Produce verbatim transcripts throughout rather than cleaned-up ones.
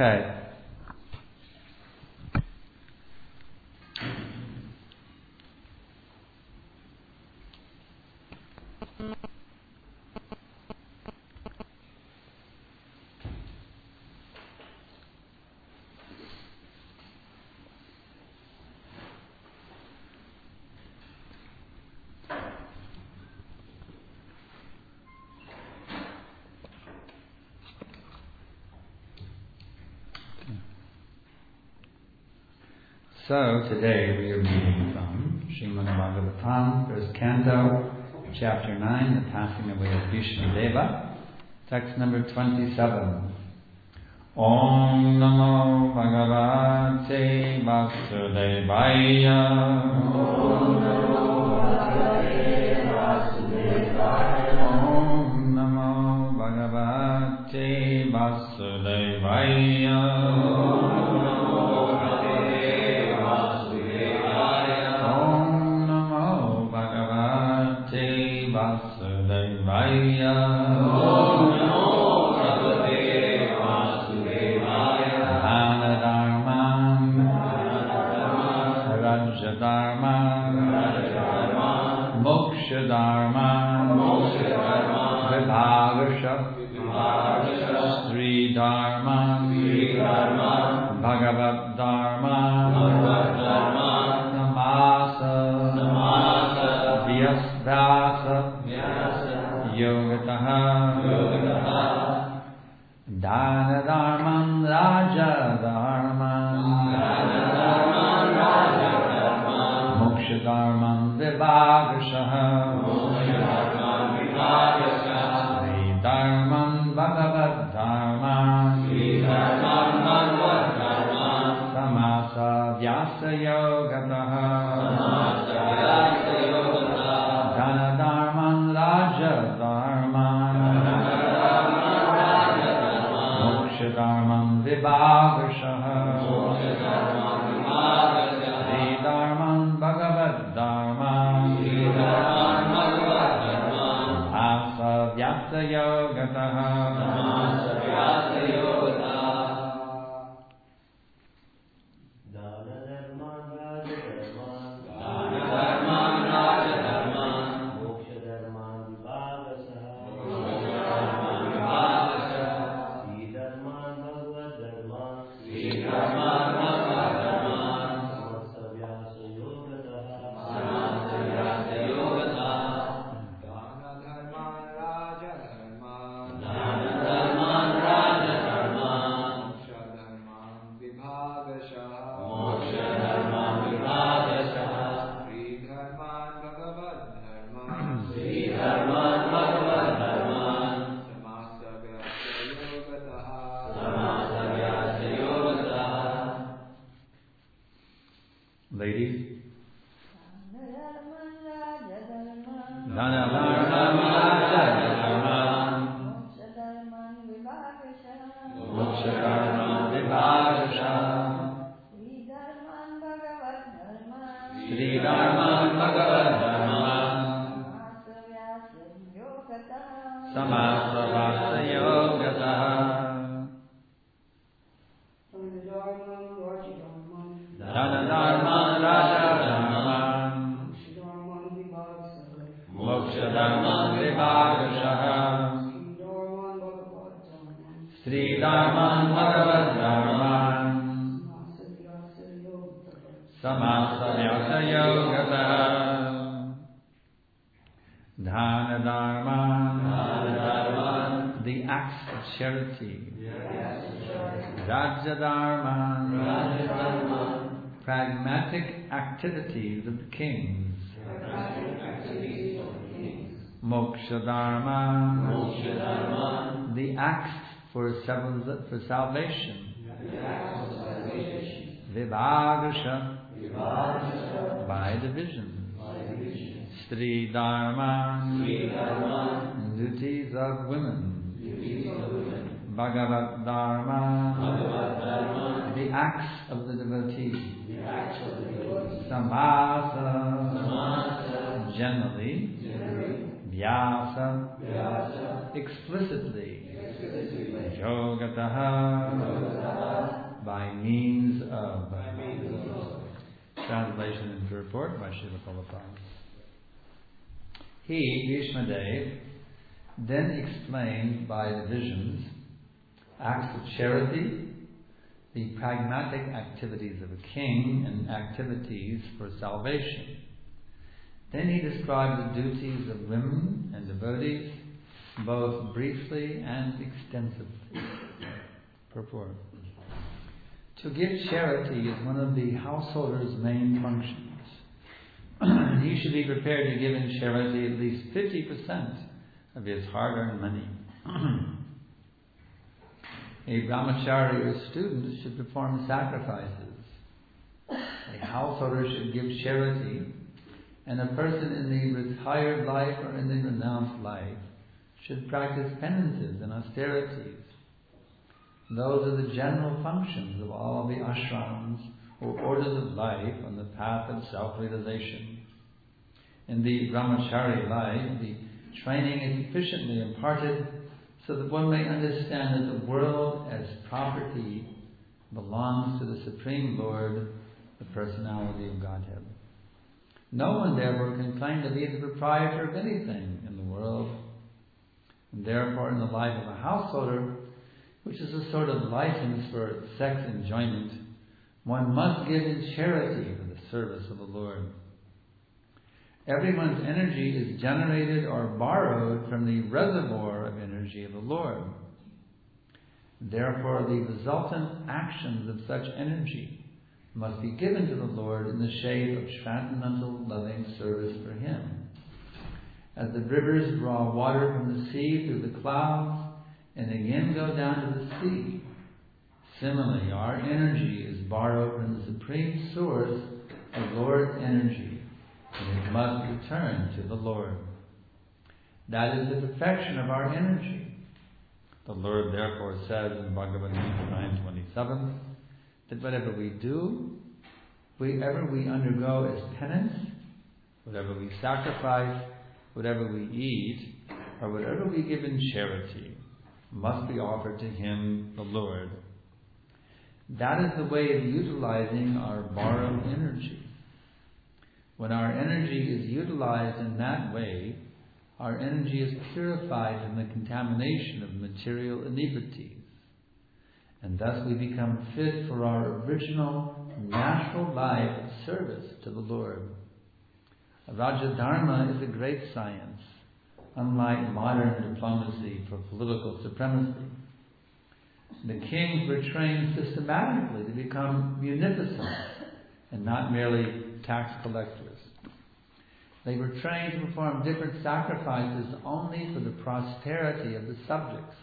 Okay. So today we are reading from Srimad Bhagavatam, first canto, chapter nine, the passing away of Bhishma Deva, text number twenty-seven. Om Namo Bhagavate Vasudevaya. Om Namo Bhagavate Vasudevaya. Om Namo Bhagavate Vasudevaya. Vasudevaya. Om Namo Bhagavate Vasudevaya. Dana Dharma, Raja Dharma, Moksha Dharma, Vibhagasha, Sri Dharma, Bhagavad Dharma, Namasa, Vyasdasa, Yogataha, Yogataha, Dana Dharman, Raja Dharman, Dana Dharman, Raja Dharman, Moksha Dharman, Vibhagashaha, Moksha Dharman, Vibhagashaha, Sri Dharman, Bhagavad Dharman, Sri Dharman, Bhagavad Dharman, Samasa Vyasa Yogataha, Samasa Vyasa Yogataha, Dana Dharman, Raja Dharman, Vibhagashaha, Sri Dharman, Bhagavad Dharman, Asa Vyasa Yogataha, pragmatic activities of the kings, Moksha Dharma, the acts for, for salvation, Vibhagasha, by division, Sri Dharma, duties of women, Bhagavad Dharma, the acts of the devotee, Samasa, generally, Vyasa, explicitly, Yogataha, by means of. By means of. Translation and report by Srila Prabhupada. He, Bhishmadev, then explained by the visions acts of charity, the pragmatic activities of a king, and activities for salvation. Then he described the duties of women and devotees, both briefly and extensively. Purport. To give charity is one of the householder's main functions. He should be prepared to give in charity at least fifty percent of his hard-earned money. A brahmachari or student should perform sacrifices. A householder should give charity, and a person in the retired life or in the renounced life should practice penances and austerities. Those are the general functions of all the ashrams or orders of life on the path of self-realization. In the brahmachari life, the training is sufficiently imparted so that one may understand that the world as property belongs to the Supreme Lord, the Personality of Godhead. No one therefore can claim to be the proprietor of anything in the world. And therefore, in the life of a householder, which is a sort of license for sex enjoyment, one must give in charity for the service of the Lord. Everyone's energy is generated or borrowed from the reservoir of energy of the Lord. Therefore, the resultant actions of such energy must be given to the Lord in the shape of transcendental loving service for Him. As the rivers draw water from the sea through the clouds and again go down to the sea, similarly our energy is borrowed from the supreme source of Lord's energy, and it must return to the Lord. That is the perfection of our energy. The Lord therefore says in Bhagavad Gita nine twenty-seven that whatever we do, whatever we undergo as penance, whatever we sacrifice, whatever we eat, or whatever we give in charity, must be offered to Him, the Lord. That is the way of utilizing our borrowed energy. When our energy is utilized in that way, our energy is purified from the contamination of material iniquities, and thus we become fit for our original natural life of service to the Lord. Rajadharma is a great science, unlike modern diplomacy for political supremacy. The kings were trained systematically to become munificent and not merely tax collectors. They were trained to perform different sacrifices only for the prosperity of the subjects.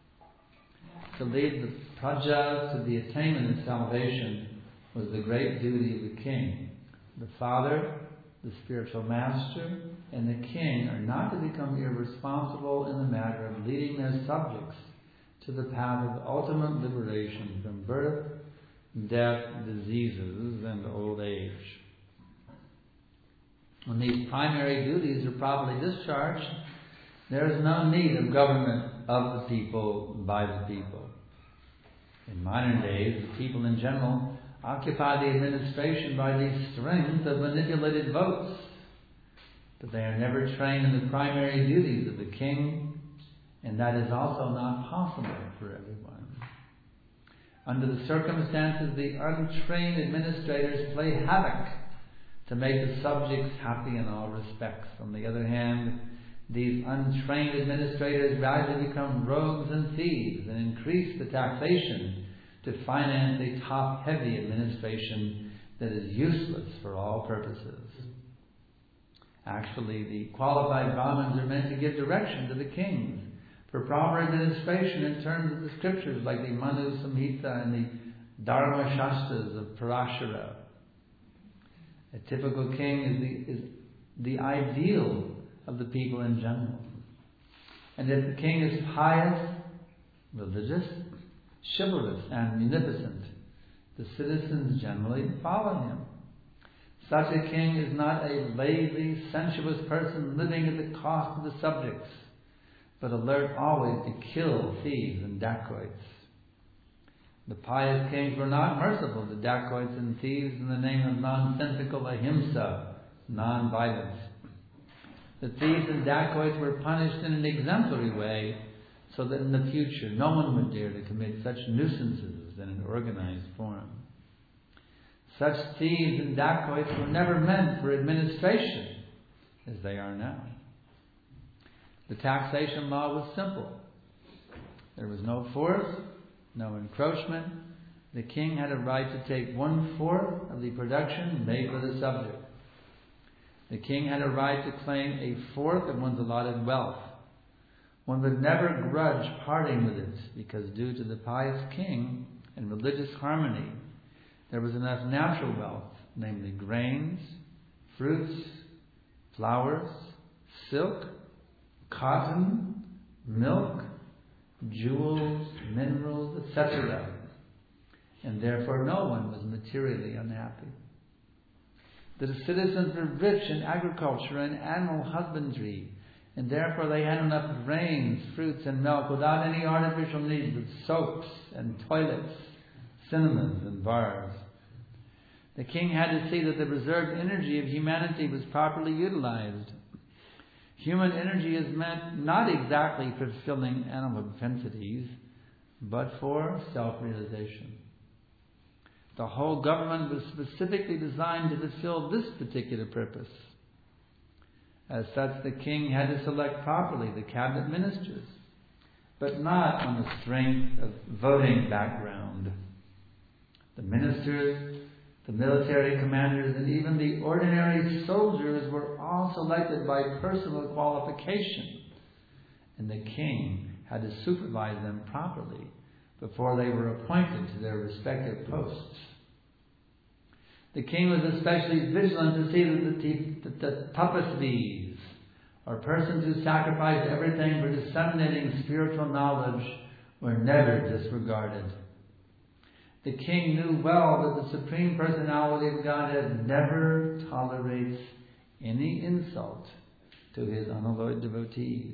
To lead the praja to the attainment of salvation was the great duty of the king. The father, the spiritual master, and the king are not to become irresponsible in the matter of leading their subjects to the path of ultimate liberation from birth, death, diseases, and old age. When these primary duties are properly discharged, there is no need of government of the people by the people. In modern days, the people in general occupy the administration by these strings of manipulated votes, but they are never trained in the primary duties of the king, and that is also not possible for everyone. Under the circumstances, the untrained administrators play havoc to make the subjects happy in all respects. On the other hand, these untrained administrators gradually become rogues and thieves and increase the taxation to finance a top-heavy administration that is useless for all purposes. Actually, the qualified Brahmins are meant to give direction to the kings for proper administration in terms of the scriptures like the Manu Samhita and the Dharma Shastras of Parashara. A typical king is the, is the ideal of the people in general. And if the king is pious, religious, chivalrous, and munificent, the citizens generally follow him. Such a king is not a lazy, sensuous person living at the cost of the subjects, but alert always to kill thieves and dacoits. The pious kings were not merciful to dacoits and thieves in the name of nonsensical ahimsa, non-violence. The thieves and dacoits were punished in an exemplary way so that in the future no one would dare to commit such nuisances in an organized form. Such thieves and dacoits were never meant for administration as they are now. The taxation law was simple. There was no force, no encroachment. The king had a right to take one-fourth of the production made for the subject. The king had a right to claim a fourth of one's allotted wealth. One would never grudge parting with it, because due to the pious king and religious harmony, there was enough natural wealth, namely grains, fruits, flowers, silk, cotton, milk, jewels, minerals, et cetera. And therefore no one was materially unhappy. The citizens were rich in agriculture and animal husbandry, and therefore they had enough grains, fruits, and milk without any artificial needs of soaps and toilets, cinnamons and bars. The king had to see that the reserved energy of humanity was properly utilized. Human energy is meant not exactly for fulfilling animal propensities, but for self-realization. The whole government was specifically designed to fulfill this particular purpose. As such, the king had to select properly the cabinet ministers, but not on the strength of voting background. The ministers, the military commanders, and even the ordinary soldiers were all selected by personal qualification, and the king had to supervise them properly before they were appointed to their respective posts. The king was especially vigilant to see that the, that the tapasvis, or persons who sacrificed everything for disseminating spiritual knowledge, were never disregarded. The king knew well that the Supreme Personality of Godhead never tolerates any insult to his unalloyed devotees.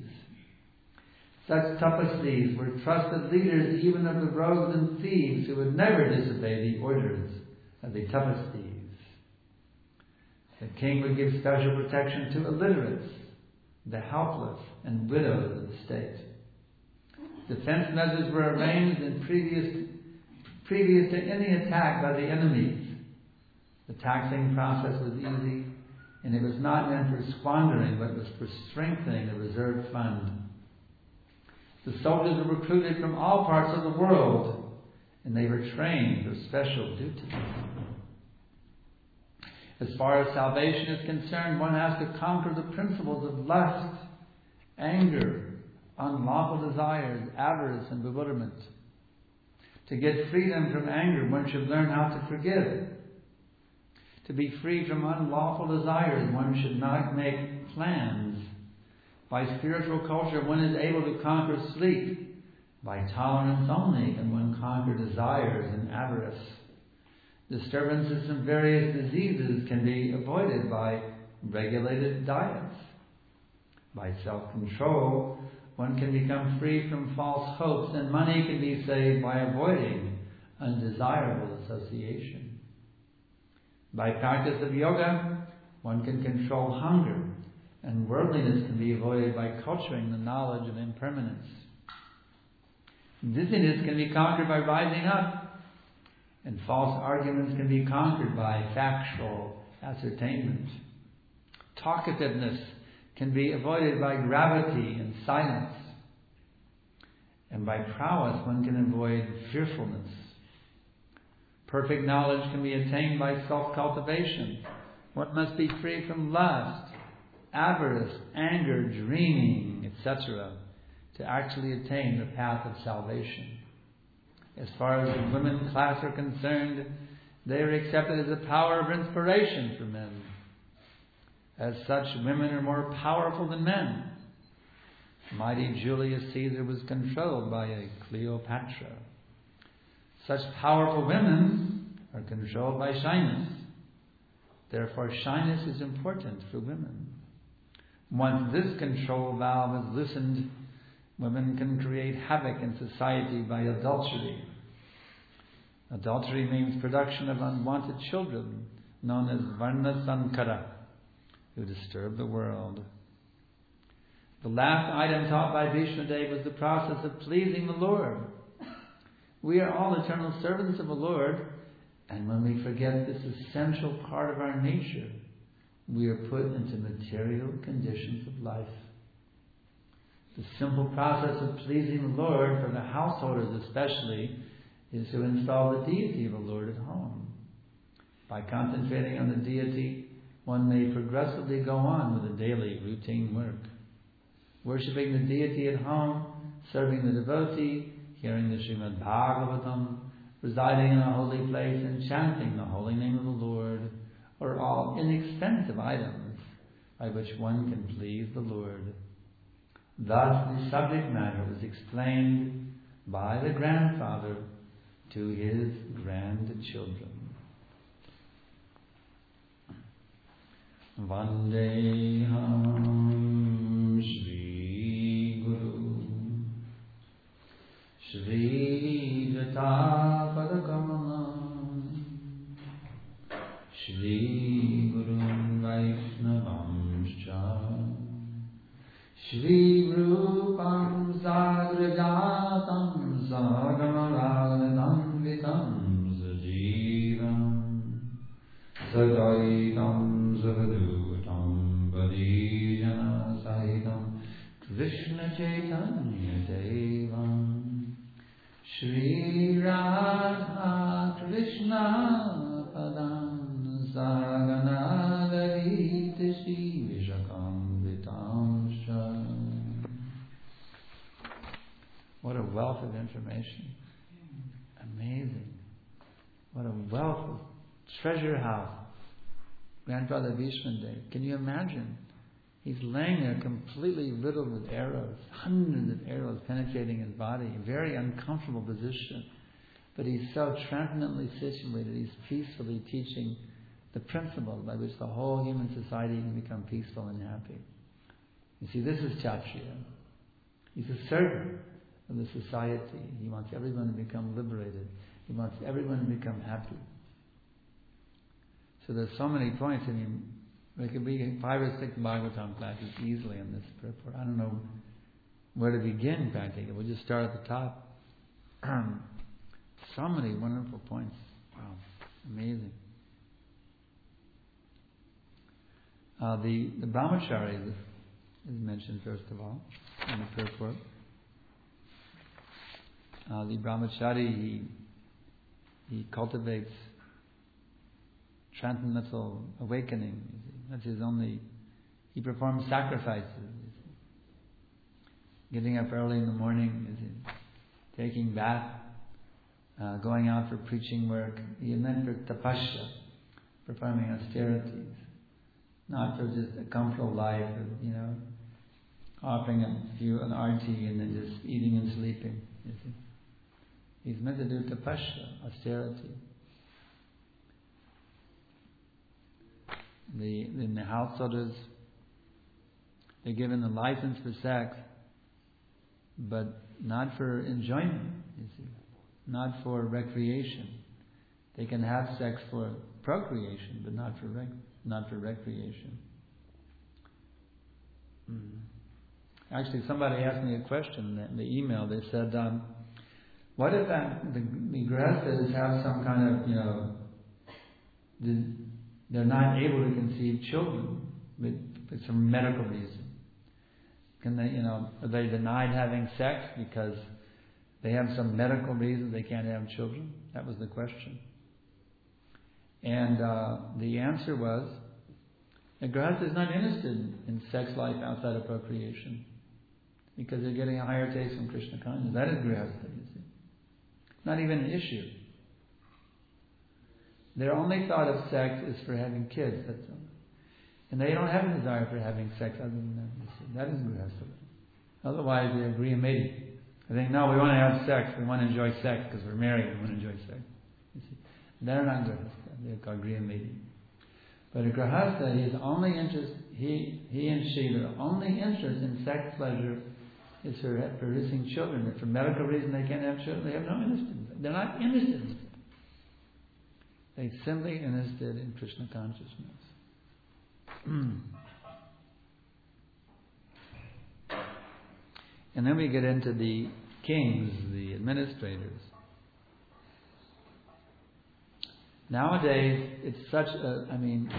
Such tapasvis were trusted leaders even of the rogues and thieves who would never disobey the orders of the tapasvis. The king would give special protection to illiterates, the helpless, and widows of the state. Defense measures were arranged in previous previous to any attack by the enemies. The taxing process was easy, and it was not meant for squandering, but was for strengthening the reserve fund. The soldiers were recruited from all parts of the world, and they were trained for special duties. As far as salvation is concerned, one has to conquer the principles of lust, anger, unlawful desires, avarice, and bewilderment. To get freedom from anger, one should learn how to forgive. To be free from unlawful desires, one should not make plans. By spiritual culture, one is able to conquer sleep. By tolerance only can one conquer desires and avarice. Disturbances from various diseases can be avoided by regulated diets. By self-control, one can become free from false hopes, and money can be saved by avoiding undesirable association. By practice of yoga, one can control hunger, and worldliness can be avoided by culturing the knowledge of impermanence. Dizziness can be conquered by rising up, and false arguments can be conquered by factual ascertainment. Talkativeness can be avoided by gravity and silence. And by prowess one can avoid fearfulness. Perfect knowledge can be attained by self-cultivation. One must be free from lust, avarice, anger, dreaming, et cetera, to actually attain the path of salvation. As far as the women class are concerned, they are accepted as a power of inspiration for men. As such, women are more powerful than men. Mighty Julius Caesar was controlled by a Cleopatra. Such powerful women are controlled by shyness. Therefore, shyness is important for women. Once this control valve is loosened, women can create havoc in society by adultery. Adultery means production of unwanted children, known as Varna Sankara, who disturb the world. The last item taught by Bhishma Dev was the process of pleasing the Lord. We are all eternal servants of the Lord, and when we forget this essential part of our nature, we are put into material conditions of life. The simple process of pleasing the Lord, for the householders especially, is to install the deity of the Lord at home. By concentrating on the deity, one may progressively go on with the daily routine work. Worshipping the deity at home, serving the devotee, hearing the Srimad Bhagavatam, residing in a holy place and chanting the holy name of the Lord are all inexpensive items by which one can please the Lord. Thus the subject matter was explained by the grandfather to his grandchildren. Vandeham Shri Guru Shri Jata Padakamanam Shri Guru Vaishnavamscha Shri Rupam Sagrajatam Sagamaragadam Vitam Sajivam Sadaitam Savadutam Vadijana Sahitam Krishna Chaitanya Devam Shri Radha Krishna Padam Sagana Lalita Shri Vishakam Vitam Shah. What a wealth of information. Amazing. What a wealth of treasure house. Grandfather Bhishma Dev. Can you imagine? He's laying there completely riddled with arrows, hundreds of arrows penetrating his body, a very uncomfortable position. But he's so transcendently situated, he's peacefully teaching the principles by which the whole human society can become peaceful and happy. You see, this is Kshatriya. He's a servant of the society. He wants everyone to become liberated. He wants everyone to become happy. So there's so many points. I mean, there could be five or six Bhagavatam classes easily on this purport. I don't know where to begin practically. We'll just start at the top. So many wonderful points. Wow, amazing. Uh, the, the brahmachari is, is mentioned first of all in the purport. Uh, the brahmachari, he, he cultivates transcendental awakening. That's his only. He performs sacrifices. Getting up early in the morning, taking bath, uh, going out for preaching work. He is meant for tapasya, performing austerities, not for just a comfortable life, of, you know, offering a few an arti and then just eating and sleeping. You see, he's meant to do tapasya, austerity. The, in the householders, they're given the license for sex, but not for enjoyment, you see, not for recreation. They can have sex for procreation, but not for rec- not for recreation. Mm. Actually, somebody asked me a question in the email. They said, um, "What if that, the, the grihasthas have some kind of, you know, the, they're not able to conceive children with, with some medical reason? Can they, you know, are they denied having sex because they have some medical reason they can't have children?" That was the question. And uh, the answer was, the grihastha is not interested in sex life outside of procreation because they're getting a higher taste from Krishna consciousness. That is grihastha, you see. Not even an issue. Their only thought of sex is for having kids, that's all. And they don't have a desire for having sex other than that. You see. That is grihastha. Otherwise, they agree immediately. They think, no, we want to have sex. We want to enjoy sex because we're married. We want to enjoy sex. You see. They're not grihastha. They're called grihamaiti. But a grihastha, his only interest, he he and she, their only interest in sex pleasure is for producing children. If for medical reason they can't have children, they have no interest in it. They're not interested in it. They simply interested in Krishna consciousness. And then we get into the kings, the administrators. Nowadays, it's such a, I mean,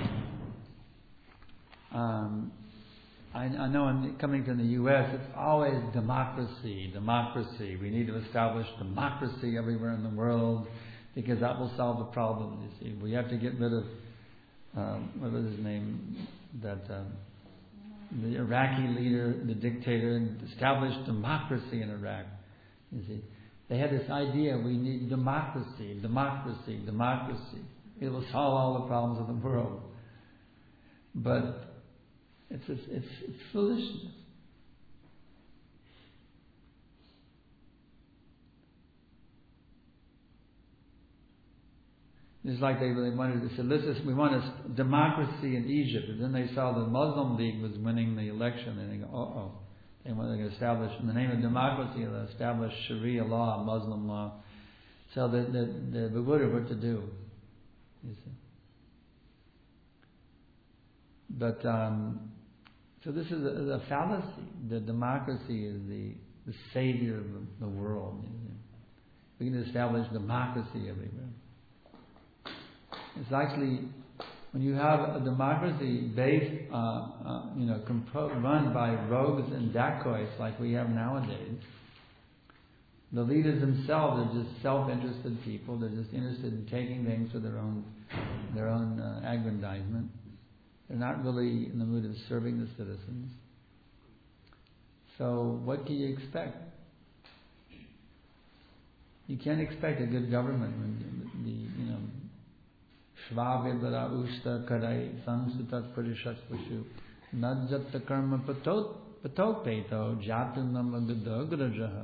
um, I, I know in, coming from the U S, it's always democracy, democracy. We need to establish democracy everywhere in the world because that will solve the problem. You see, we have to get rid of, um, what was his name, that um, the Iraqi leader, the dictator, and establish democracy in Iraq. You see, they had this idea: we need democracy, democracy, democracy. It will solve all the problems of the world. But It's, it's it's it's foolishness. It's like they really wanted to say, "Listen, we want a democracy in Egypt," and then they saw the Muslim League was winning the election, and they go, "Uh oh." They want to establish, in the name of democracy, they'll establish Sharia law, Muslim law. So they they they bewildered what to do. You see. But um, so this is a, a fallacy. The democracy is the, the savior of the, the world. You see. We can establish democracy everywhere. It's actually, when you have a democracy based, uh, uh, you know, compo- run by rogues and dacoits like we have nowadays, the leaders themselves are just self-interested people. They're just interested in taking things for their own, their own uh, aggrandizement. They're not really in the mood of serving the citizens. So what can you expect? You can't expect a good government when the, you know, Shvavedara Usta Karai Sansutat Parishat Pashu Najjata Karma Patopeto Jatunamagudagrajaha.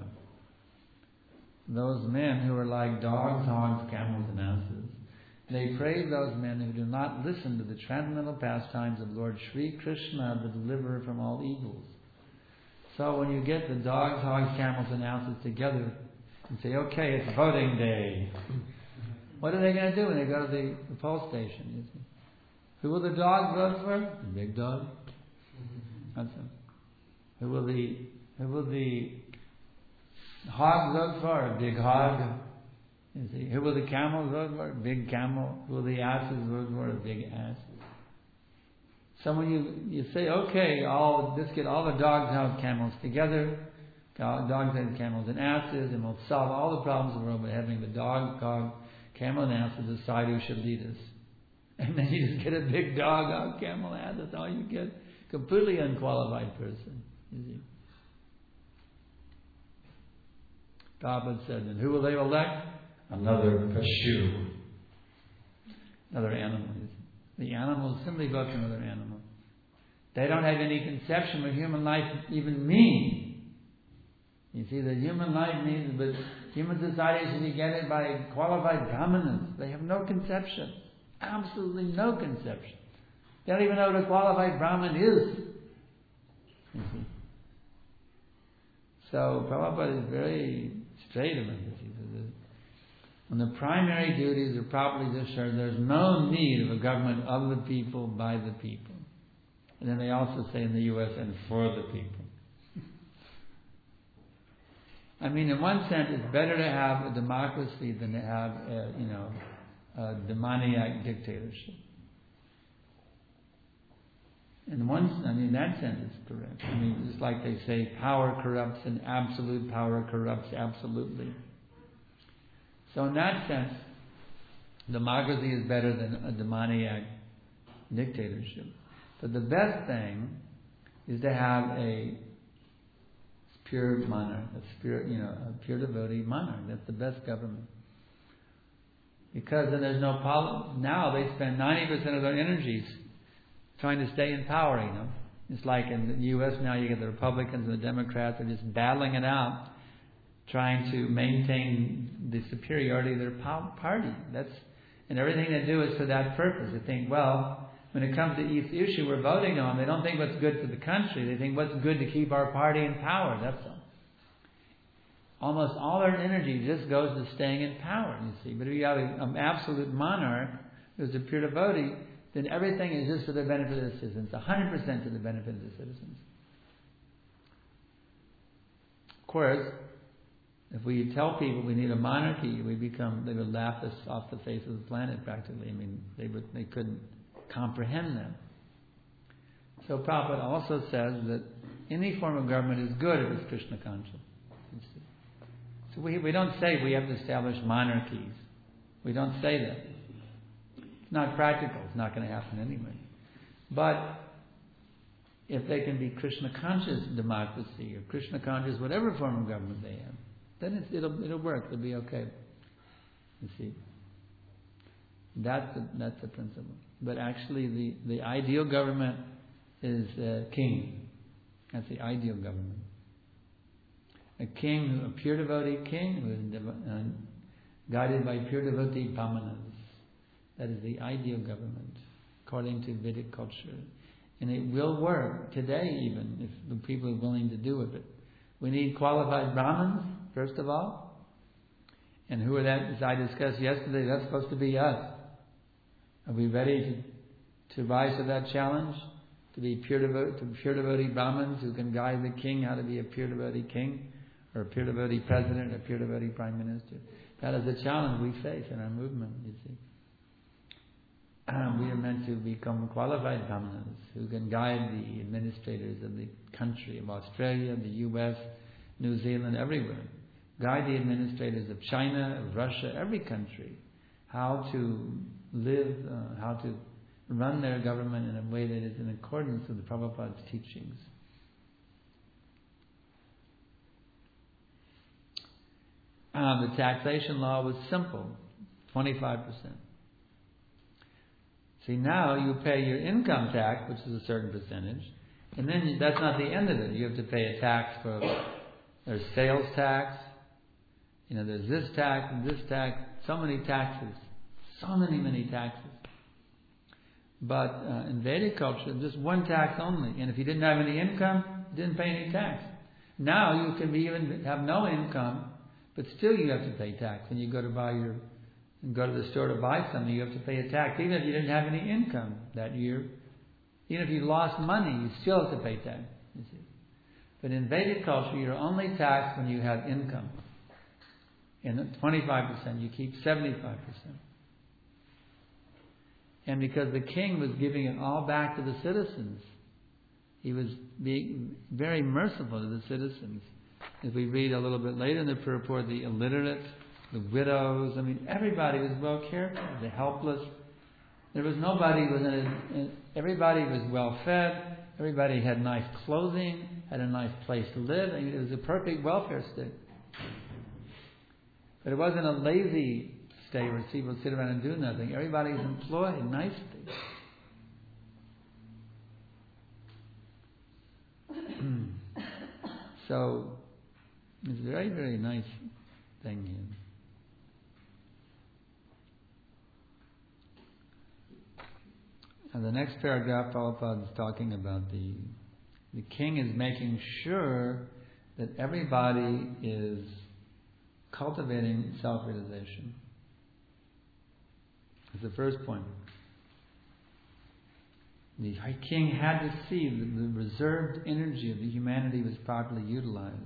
Those men who are like dogs, hogs, camels, and asses, they praise those men who do not listen to the transcendental pastimes of Lord Sri Krishna, the deliverer from all evils. So when you get the dogs, hogs, camels, and asses together and say, okay, it's voting day, what are they going to do when they go to the, the poll station? You see? Who will the dog vote for? The big dog. That's it. Who will the who will the hog vote for? A big hog. You see? Who will the camel vote for? A big camel. Who will the asses vote for? A big ass. So when you, you say, okay, all let's get all the dogs, hogs, camels together, dogs and camels and asses, and we'll solve all the problems of the world by having the dog, hog, camel and ass to decide who should lead us. And then you just get a big dog, hog, camel, ass. That's all you get. Completely unqualified person. You see. Prabhupada said, and who will they elect? Another pashu. Another animal. The animals simply vote for another animal. They don't have any conception what human life even means. You see, the human life means, but human society should be guided by qualified brahmanas. They have no conception. Absolutely no conception. They don't even know what a qualified brahman is. You see. So Prabhupada is very straight about this. He says, when the primary duties are properly discharged, there's no need of a government of the people, by the people. And then they also say in the U S, and for the people. I mean, in one sense, it's better to have a democracy than to have, a, you know, a demoniac dictatorship. In one, I mean, in that sense, it's correct. I mean, it's like they say, power corrupts, and absolute power corrupts absolutely. So in that sense, democracy is better than a demoniac dictatorship. But the best thing is to have a pure monarch, a pure, you know, a pure devotee monarch. That's the best government. Because then there's no problem. Now they spend ninety percent of their energies trying to stay in power, you know. It's like in the U S now you get the Republicans and the Democrats are just battling it out, trying to maintain the superiority of their party. That's, and everything they do is for that purpose. They think, well, when it comes to each issue we're voting on, they don't think what's good for the country. They think what's good to keep our party in power. That's all. almost all our energy just goes to staying in power, you see. But if you have an absolute monarch who's a pure devotee, then everything is just for the benefit of the citizens, one hundred percent to the benefit of the citizens. Of course, if we tell people we need a monarchy, we become, they would laugh us off the face of the planet practically. I mean, they would, they couldn't comprehend them. So Prabhupada also says that any form of government is good if it's Krishna conscious. So we, we don't say we have to establish monarchies. We don't say that. It's not practical. It's not going to happen anyway. But if they can be Krishna conscious democracy or Krishna conscious whatever form of government they have, then it's, it'll it'll work. It'll be okay. You see, that's the, that's the principle. But actually, the, the ideal government is a king. That's the ideal government. A king, a pure devotee king, who is dev- uh, guided by pure devotee brahmanas. That is the ideal government, according to Vedic culture. And it will work today even, if the people are willing to do it. We need qualified brahmins, first of all. And who are that, as I discussed yesterday, that's supposed to be us. Are we ready to, to rise to that challenge? To be pure devote, to pure devotee brahmins who can guide the king how to be a pure devotee king, or a pure devotee president, or a pure devotee prime minister. That is the challenge we face in our movement, you see. Um, we are meant to become qualified brahmanas who can guide the administrators of the country, of Australia, the U S, New Zealand, everywhere. Guide the administrators of China, of Russia, every country, how to live, uh, how to run their government in a way that is in accordance with the Prabhupada's teachings. Uh, the taxation law was simple, twenty-five percent. See, now you pay your income tax, which is a certain percentage, and then you, that's not the end of it. You have to pay a tax for, there's sales tax, you know, there's this tax and this tax, so many taxes, so many, many taxes. But uh, in Vedic culture, just one tax only, and if you didn't have any income, you didn't pay any tax. Now you can be even have no income, but still you have to pay tax. When you go to buy your and go to the store to buy something, you have to pay a tax, even if you didn't have any income that year. Even if you lost money, you still have to pay tax. You see. But in Vedic culture, you're only taxed when you have income. And twenty-five percent, you keep seventy-five percent. And because the king was giving it all back to the citizens, he was being very merciful to the citizens. As we read a little bit later in the purport, the illiterate, the widows, I mean, everybody was well cared for, the helpless. There was nobody, was in a, everybody was well fed, everybody had nice clothing, had a nice place to live. I mean, it was a perfect welfare state. But it wasn't a lazy state where people sit around and do nothing. Everybody was employed nicely. So, it's a very, very nice thing here. And the next paragraph, Prabhupada is talking about the the king is making sure that everybody is cultivating self-realization. That's the first point. The king had to see that the reserved energy of the humanity was properly utilized.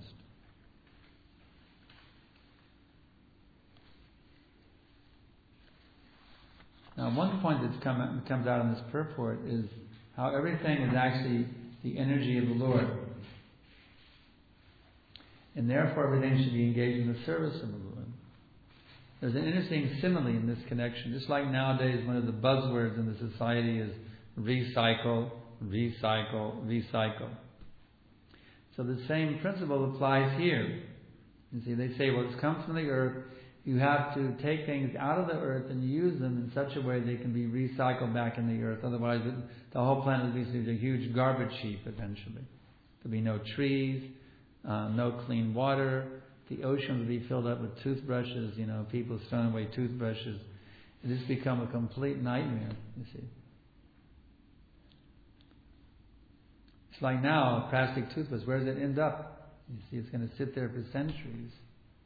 Now, one point that's come out, comes out in this purport is how everything is actually the energy of the Lord. And therefore everything should be engaged in the service of the Lord. There's an interesting simile in this connection. Just like nowadays one of the buzzwords in the society is recycle, recycle, recycle. So the same principle applies here. You see, they say, well, it's come from the earth. You have to take things out of the earth and use them in such a way they can be recycled back in the earth. Otherwise, it, the whole planet will be a huge garbage heap eventually. There'll be no trees, uh, no clean water. The ocean will be filled up with toothbrushes. You know, people throwing away toothbrushes. It has become a complete nightmare. You see, it's like now a plastic toothbrush. Where does it end up? You see, it's going to sit there for centuries.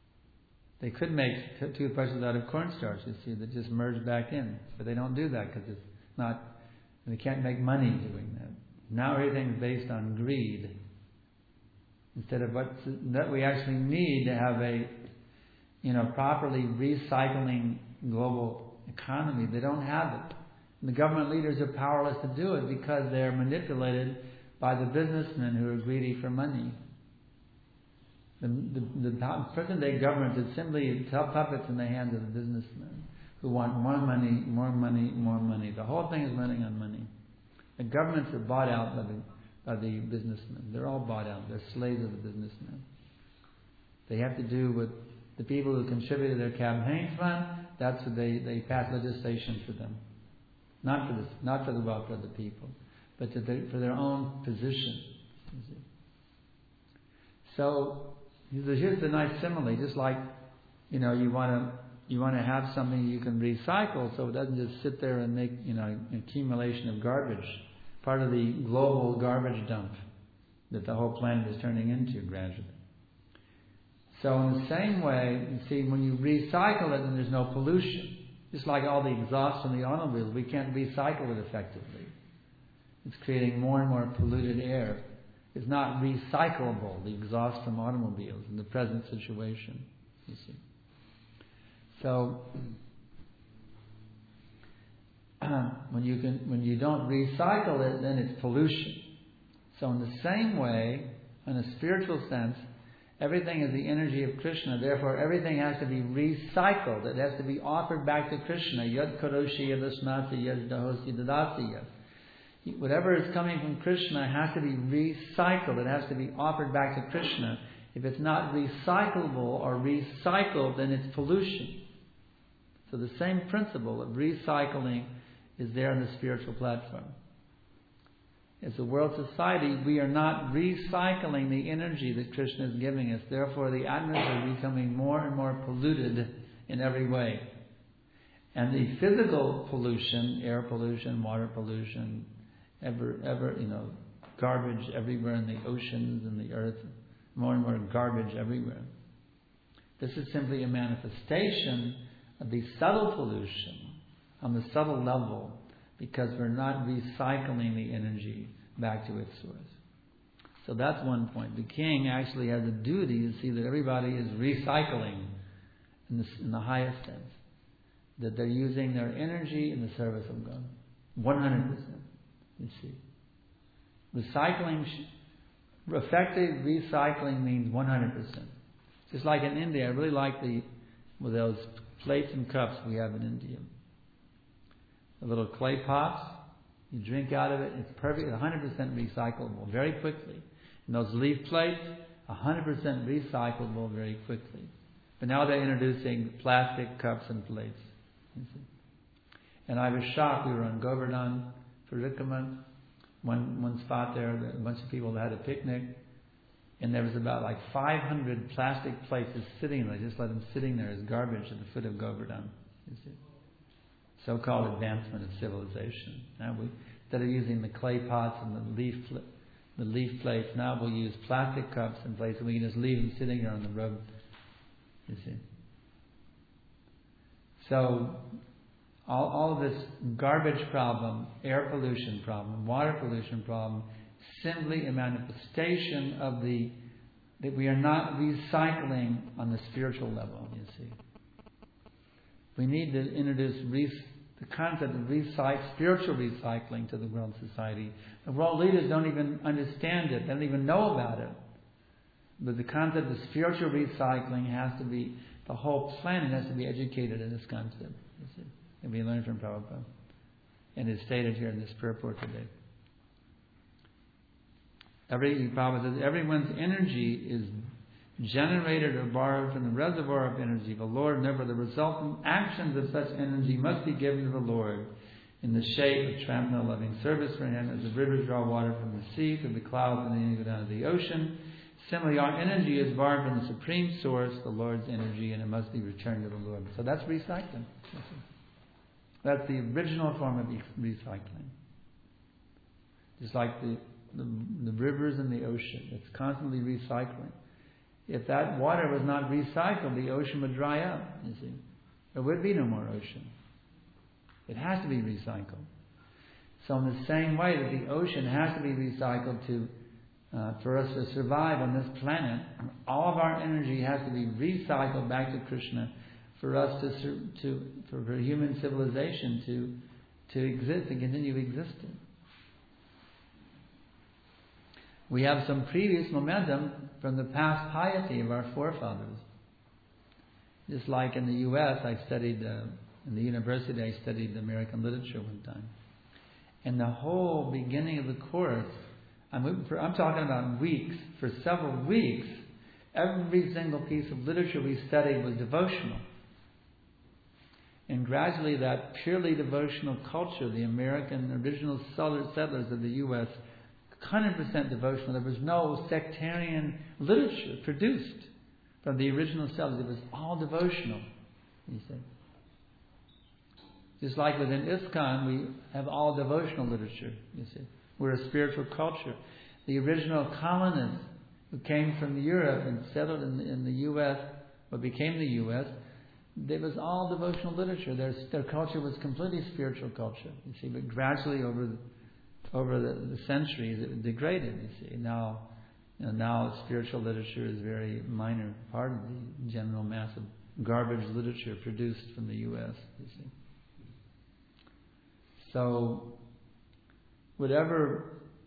They could make t- toothbrushes out of cornstarch, you see, that just merge back in. But they don't do that because it's not, they can't make money doing that. Now everything's based on greed. Instead of what that we actually need to have a, you know, properly recycling global economy. They don't have it. And the government leaders are powerless to do it because they're manipulated by the businessmen who are greedy for money. The, the, the present-day government is simply puppets in the hands of the businessmen who want more money, more money, more money. The whole thing is running on money. The governments are bought out by the, by the businessmen. They're all bought out. They're slaves of the businessmen. They have to do with the people who contribute to their campaign fund. That's what they, they pass legislation for them. Not for, this, not for the welfare of the people, but to the, for their own position. So, here's the nice simile. Just like, you know, you want to you want to have something you can recycle, so it doesn't just sit there and make, you know, an accumulation of garbage, part of the global garbage dump that the whole planet is turning into gradually. So in the same way, you see, when you recycle it, then there's no pollution. Just like all the exhaust from the automobiles, we can't recycle it effectively. It's creating more and more polluted air. It's not recyclable, the exhaust from automobiles in the present situation, you see. So, when you can, when you don't recycle it, then it's pollution. So in the same way, in a spiritual sense, everything is the energy of Krishna. Therefore, everything has to be recycled. It has to be offered back to Krishna. Yad karoshi yadasnati yad dahosi dadasi yad. Whatever is coming from Krishna has to be recycled. It has to be offered back to Krishna. If it's not recyclable or recycled, then it's pollution. So the same principle of recycling is there in the spiritual platform. As a world society, we are not recycling the energy that Krishna is giving us. Therefore, the atmosphere is becoming more and more polluted in every way. And the physical pollution, air pollution, water pollution, ever, ever, you know, garbage everywhere in the oceans and the earth, more and more garbage everywhere. This is simply a manifestation of the subtle pollution on the subtle level, because we're not recycling the energy back to its source. So that's one point. The king actually has a duty to see that everybody is recycling in the, in the highest sense, that they're using their energy in the service of God. one hundred percent. You see. Recycling, effective recycling means one hundred percent. Just like in India, I really like the well, those plates and cups we have in India. The little clay pots, you drink out of it, it's perfect, one hundred percent recyclable very quickly. And those leaf plates, one hundred percent recyclable very quickly. But now they're introducing plastic cups and plates. You see. And I was shocked. We were on Govardhan for Rikkaman. One, one spot there, a bunch of people had a picnic. And there was about like five hundred plastic plates just sitting there. They just let them sitting there as garbage at the foot of Govardhan. You see. So-called advancement of civilization. Now we, instead of using the clay pots and the leaf the leaf plates, now we'll use plastic cups and plates, and we can just leave them sitting here on the road. You see. So all, all of this garbage problem, air pollution problem, water pollution problem, simply a manifestation of the that we are not recycling on the spiritual level. You see. We need to introduce re- the concept of recyc- spiritual recycling to the world society. The world leaders don't even understand it. They don't even know about it. But the concept of spiritual recycling has to be, the whole planet has to be educated in this concept. You see. And we learn from Prabhupada. And it's stated here in this purport today. Every, Prabhupada says, everyone's energy is generated or borrowed from the reservoir of energy, the Lord. Never the resultant actions of such energy must be given to the Lord in the shape of transcendental loving service for Him, as the rivers draw water from the sea, through the clouds, and then go down to the ocean. Similarly, our energy is borrowed from the supreme source, the Lord's energy, and it must be returned to the Lord. So that's recycling. That's the original form of recycling. Just like the, the, the rivers and the ocean, it's constantly recycling. If that water was not recycled, the ocean would dry up, you see. There would be no more ocean. It has to be recycled. So in the same way that the ocean has to be recycled to uh, for us to survive on this planet, all of our energy has to be recycled back to Krishna for us to to for, for human civilization to to exist and continue existing. We have some previous momentum from the past piety of our forefathers. Just like in the U S, I studied, uh, in the university, I studied American literature one time. And the whole beginning of the course, I'm, for, I'm talking about weeks, for several weeks, every single piece of literature we studied was devotional. And gradually that purely devotional culture, the American original settlers of the U S, one hundred percent devotional. There was no sectarian literature produced from the original settlers. It was all devotional, you see. Just like within ISKCON, we have all devotional literature, you see. We're a spiritual culture. The original colonists who came from Europe and settled in the, in the U S, what became the U S, there was all devotional literature. Their, their culture was completely spiritual culture, you see. But gradually over the Over the, the centuries, it degraded. You see, now, you know, now spiritual literature is a very minor part of the general mass of garbage literature produced from the U S. You see, so whatever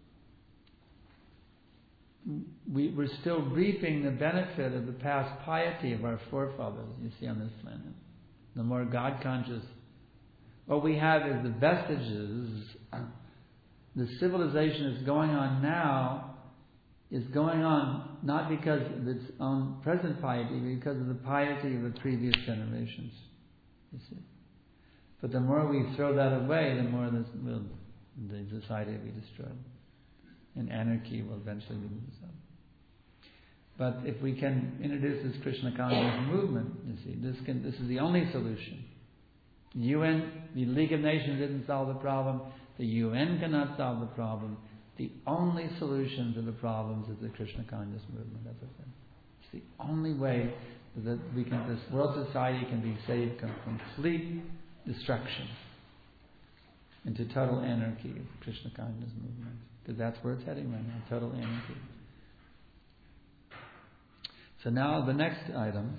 we, we're still reaping the benefit of the past piety of our forefathers. You see, on this planet, the more God conscious, what we have is the vestiges. The civilization that's going on now is going on not because of its own present piety, but because of the piety of the previous generations. You see, but the more we throw that away, the more this will, the society will be destroyed, and anarchy will eventually be destroyed. But if we can introduce this Krishna consciousness movement, you see, this can this is the only solution. U N, the League of Nations didn't solve the problem. The U N cannot solve the problem. The only solution to the problems is the Krishna conscious movement. That's what I'm It's the only way that we can, this world society can be saved from complete destruction into total anarchy of Krishna conscious movement. Because that's where it's heading right now, total anarchy. So now the next item.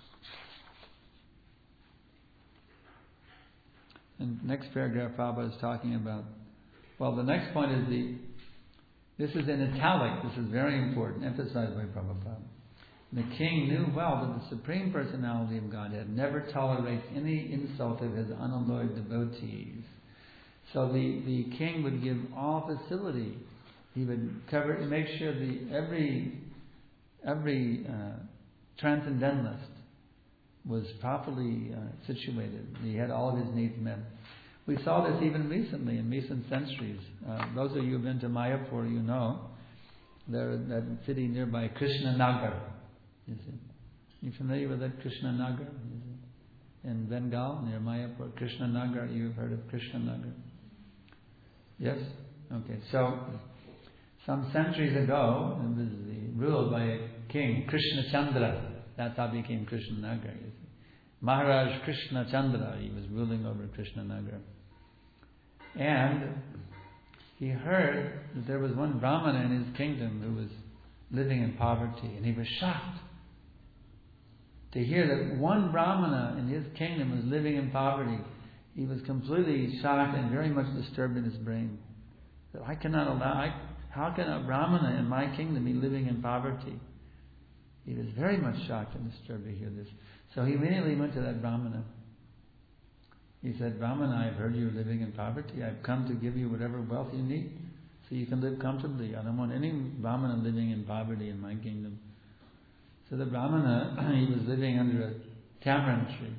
And next paragraph, Prabhupada is talking about, well, the next point is the, this is in italic, this is very important, emphasized by Prabhupada. The king knew well that the Supreme Personality of Godhead never tolerates any insult of his unalloyed devotees. So the, the king would give all facility. He would cover, make sure the every every uh, transcendentalist was properly uh, situated. He had all of his needs met. We saw this even recently in recent centuries. Uh, those of you who've been to Mayapur, you know, there that city nearby, Krishnanagar. You see, you familiar with that Krishnanagar? In Bengal, near Mayapur, Krishnanagar. You've heard of Krishnanagar? Yes. Okay. So, some centuries ago, it was the, ruled by a king, Krishna Chandra. That's how it became Krishnanagar. You see. Maharaj Krishna Chandra, he was ruling over Krishnanagar. And he heard that there was one Brahmana in his kingdom who was living in poverty, and he was shocked to hear that one Brahmana in his kingdom was living in poverty. He was completely shocked and very much disturbed in his brain. That I cannot allow, I, how can a Brahmana in my kingdom be living in poverty? He was very much shocked and disturbed to hear this. So he immediately went to that Brahmana. He said, Brahmana, I've heard you're living in poverty. I've come to give you whatever wealth you need so you can live comfortably. I don't want any Brahmana living in poverty in my kingdom. So the Brahmana, he was living under a tamarind tree.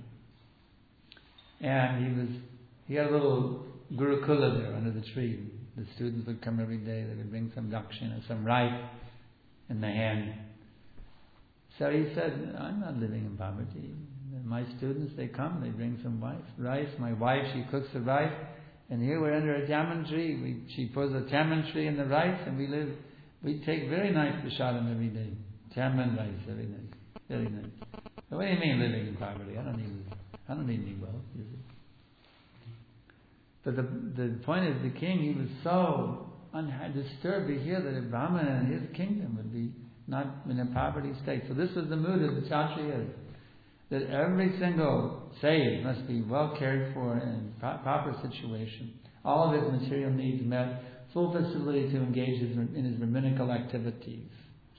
And he was, he had a little gurukula there under the tree. The students would come every day. They would bring some dakshina, some rice in the hand. So he said, I'm not living in poverty. My students, they come, they bring some rice. rice. My wife, she cooks the rice. And here we're under a tamarind tree. We, she puts a tamarind tree in the rice, and we live, we take very nice prasadam every day. ten minutes, very nice, very nice. But what do you mean living in poverty? I don't need, I don't need any wealth, you see. But the the point is, the king, he was so undisturbed to hear that a Brahmana in his kingdom would be not in a poverty state. So this was the mood of the Kshatriyas, that every single sage must be well cared for in pro- proper situation. All of his material needs met, full facility to engage his, in his rabbinical activities.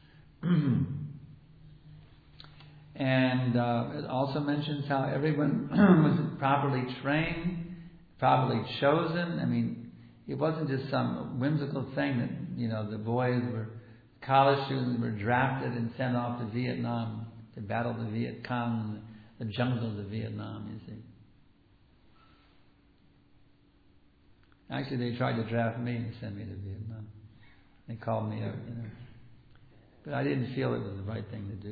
And uh, it also mentions how everyone was properly trained, properly chosen. I mean, it wasn't just some whimsical thing that, you know, the boys were, college students were drafted and sent off to Vietnam to battle the Viet Cong in the jungles of Vietnam, you see. Actually, they tried to draft me and send me to Vietnam. They called me out, you know. But I didn't feel it was the right thing to do.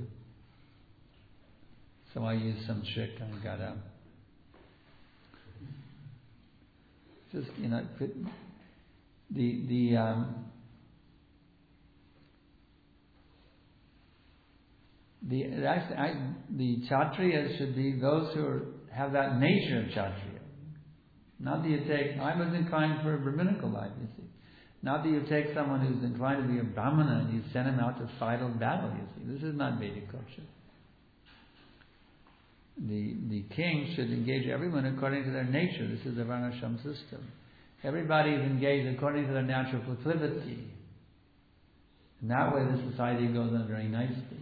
So I used some trick and I got out. Just, you know, the, the, um, the, actually, I, the Kshatriyas should be those who are, have that nature of Kshatriya. Not that you take, I was inclined for a rabbinical life, you see. Not that you take someone who's inclined to be a Brahmana and you send him out to fight a battle, you see. This is not Vedic culture. The the king should engage everyone according to their nature. This is the Varnashram system. Everybody is engaged according to their natural proclivity. And that way the society goes on very nicely.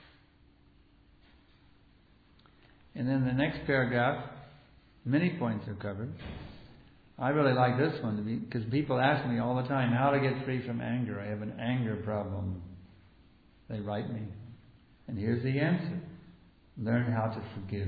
And then the next paragraph, many points are covered. I really like this one because people ask me all the time how to get free from anger. I have an anger problem. They write me. And here's the answer. Learn how to forgive.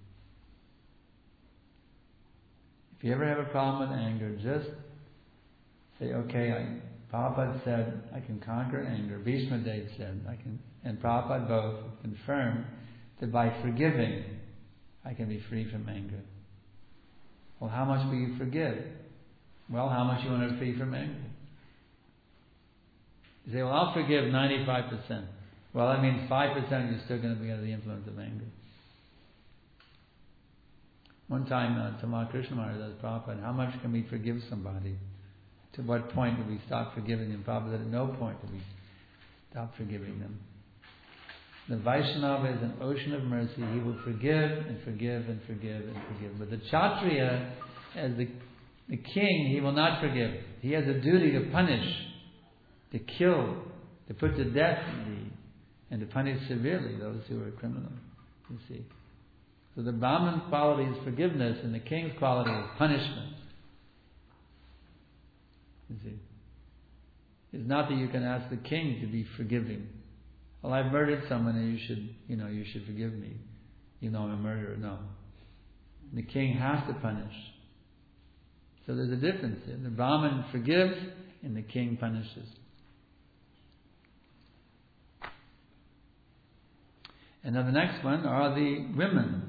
If you ever have a problem with anger, just say, okay, I, Prabhupada said I can conquer anger. Bhishma Dev said I can, and Prabhupada both confirmed that by forgiving, I can be free from anger. Well, how much will you forgive? Well, how much you want to be free from anger? You say, well, I'll forgive ninety-five percent. Well, that means five percent you're still going to be under the influence of anger. One time, uh, Tamal Krishna Maharaj asked Prabhupada, how much can we forgive somebody? To what point do we stop forgiving them? Prabhupada said, at no point do we stop forgiving them. The Vaishnava is an ocean of mercy. He will forgive and forgive and forgive and forgive. But the Kshatriya, as the, the king, he will not forgive. He has a duty to punish, to kill, to put to death the and to punish severely those who are criminals, you see. So the Brahman quality is forgiveness and the king's quality is punishment. You see. It's not that you can ask the king to be forgiving. Well, I've murdered someone and you should, you know, you should forgive me. You know I'm a murderer. No. The king has to punish. So there's a difference here. The Brahman forgives and the king punishes. And then the next one are the women.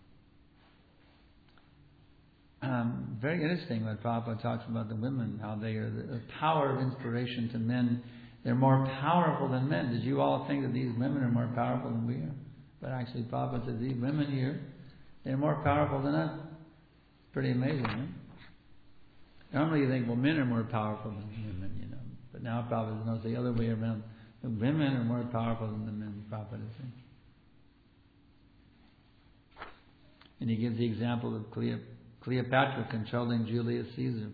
Um, very interesting when Prabhupada talks about the women, how they are the power of inspiration to men. They're more powerful than men. Did you all think that these women are more powerful than we are? But actually Prabhupada says these women here, they're more powerful than us. Pretty amazing, right? Normally you think, well, men are more powerful than women, you know. But now Prabhupada knows the other way around. The women are more powerful than the men, Prabhupada is saying. And he gives the example of Cleopatra controlling Julius Caesar.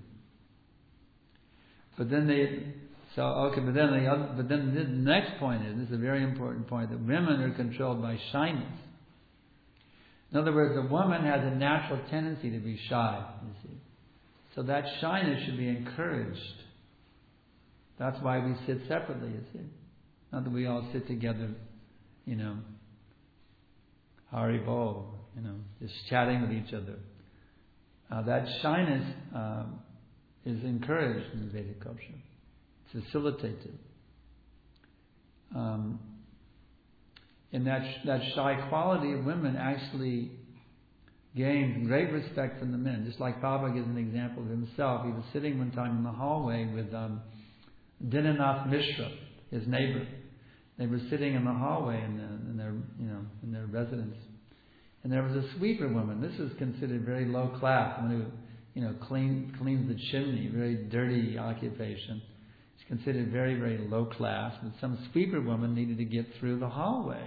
But then they, so okay, but then the other, but then the next point is, this is a very important point, that women are controlled by shyness. In other words, a woman has a natural tendency to be shy, you see. So that shyness should be encouraged. That's why we sit separately, you see. Not that we all sit together, you know, Hari Bol, you know, just chatting with each other. Uh, that shyness uh, is encouraged in the Vedic culture. It's facilitated. Um, and that sh- that shy quality of women actually gains great respect from the men. Just like Prabhupada gives an example of himself. He was sitting one time in the hallway with um, Dinanath Mishra, his neighbor. They were sitting in the hallway in, the, in their, you know, in their residence, and there was a sweeper woman. This is considered very low class. Someone who, you know, clean, cleans the chimney. Very dirty occupation. It's considered very, very low class. But some sweeper woman needed to get through the hallway.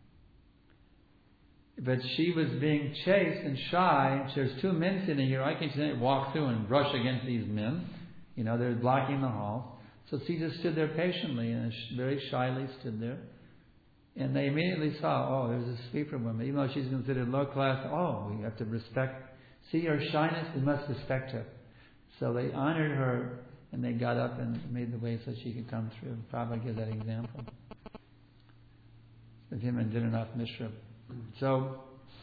But she was being chased and shy. There's two men sitting here. I can walk through and brush against these men. You know, they're blocking the hall. So she just stood there patiently and very shyly stood there. And they immediately saw, oh, there's a sweeper woman. Even though she's considered low class, oh, we have to respect. See her shyness, we must respect her. So they honored her and they got up and made the way so she could come through. Prabhupada gives that example of him and Dinanath Mishra. So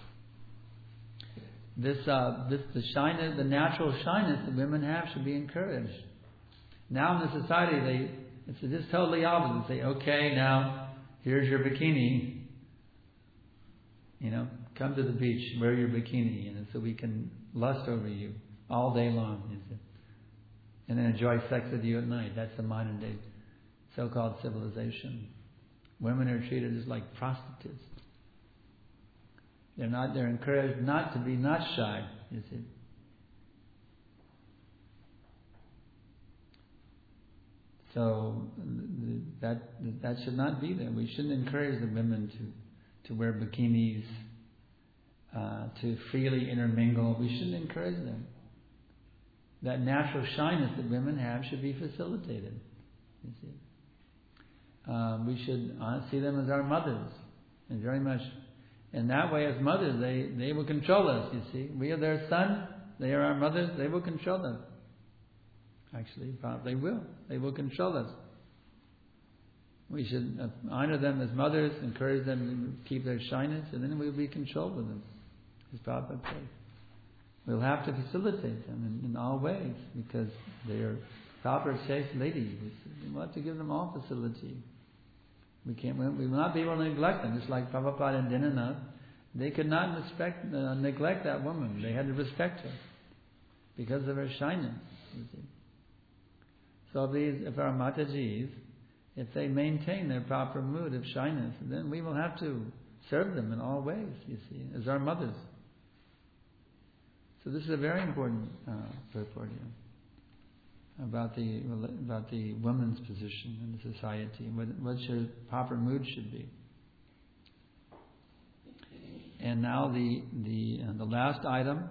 this, uh, this, the shyness, the natural shyness that women have should be encouraged. Now in the society, they it's just totally opposite. They say, okay, now here's your bikini. You know, come to the beach, wear your bikini, and so we can lust over you all day long, you see, and then enjoy sex with you at night. That's the modern day so-called civilization. Women are treated just like prostitutes. They're not. They're encouraged not to be not shy. You see. So that that should not be there. We shouldn't encourage the women to to wear bikinis, uh, to freely intermingle. We shouldn't encourage them. That natural shyness that women have should be facilitated. You see, uh, we should uh, see them as our mothers, and very much. In that way, as mothers, they, they will control us, you see. We are their son, they are our mothers, they will control us. Actually, they will. They will control us. We should honor them as mothers, encourage them to keep their shyness, and then we'll be controlled with them. As Prabhupada says. We'll have to facilitate them in, in all ways, because they are proper, chaste ladies. We have to give them all facility. We can't. We will not be able to neglect them. Just like Prabhupada and Dinanath, they could not respect, uh, neglect that woman. They had to respect her because of her shyness. You see. So if these, if our Matajis, if they maintain their proper mood of shyness, then we will have to serve them in all ways. You see, as our mothers. So this is a very important uh, purport here. About the about the woman's position in the society, what, what your proper mood should be. And now the the uh, the last item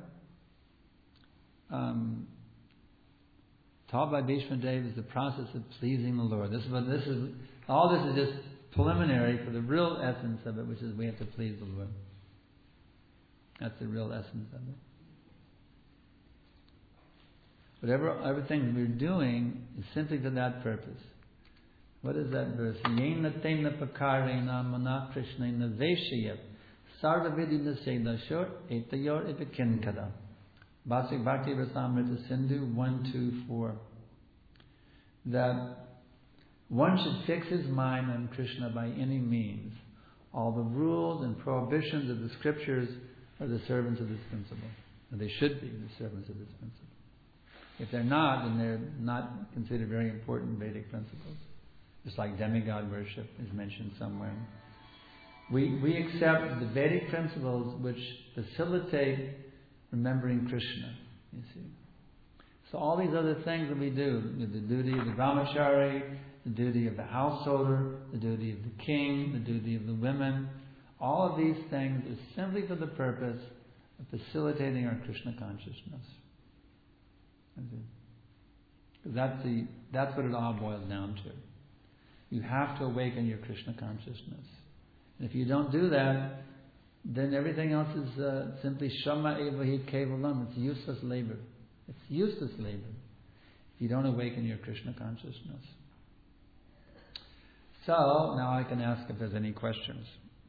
um, taught by Bhishma Dev is the process of pleasing the Lord. This is what this is. All this is just preliminary for the real essence of it, which is we have to please the Lord. That's the real essence of it. Whatever everything we're doing is simply for that purpose. What is that verse? Yena tena pakarena mana krishnena veshayat sarvavidina sedashor etayor epikinkada. Bhakti Bhakti Rasamrita Sindhu one, two, four. That one should fix his mind on Krishna by any means. All the rules and prohibitions of the scriptures are the servants of this principle. Or they should be the servants of this principle. If they're not, then they're not considered very important Vedic principles. Just like demigod worship is mentioned somewhere. We we accept the Vedic principles which facilitate remembering Krishna, you see. So all these other things that we do, the duty of the brahmachari, the duty of the householder, the duty of the king, the duty of the women, all of these things is simply for the purpose of facilitating our Krishna consciousness. Because that's the that's what it all boils down to. You have to awaken your Krishna consciousness. And if you don't do that, then everything else is uh, simply shama eva hi kevalam. It's useless labor. It's useless labor if you don't awaken your Krishna consciousness. So, now I can ask if there's any questions.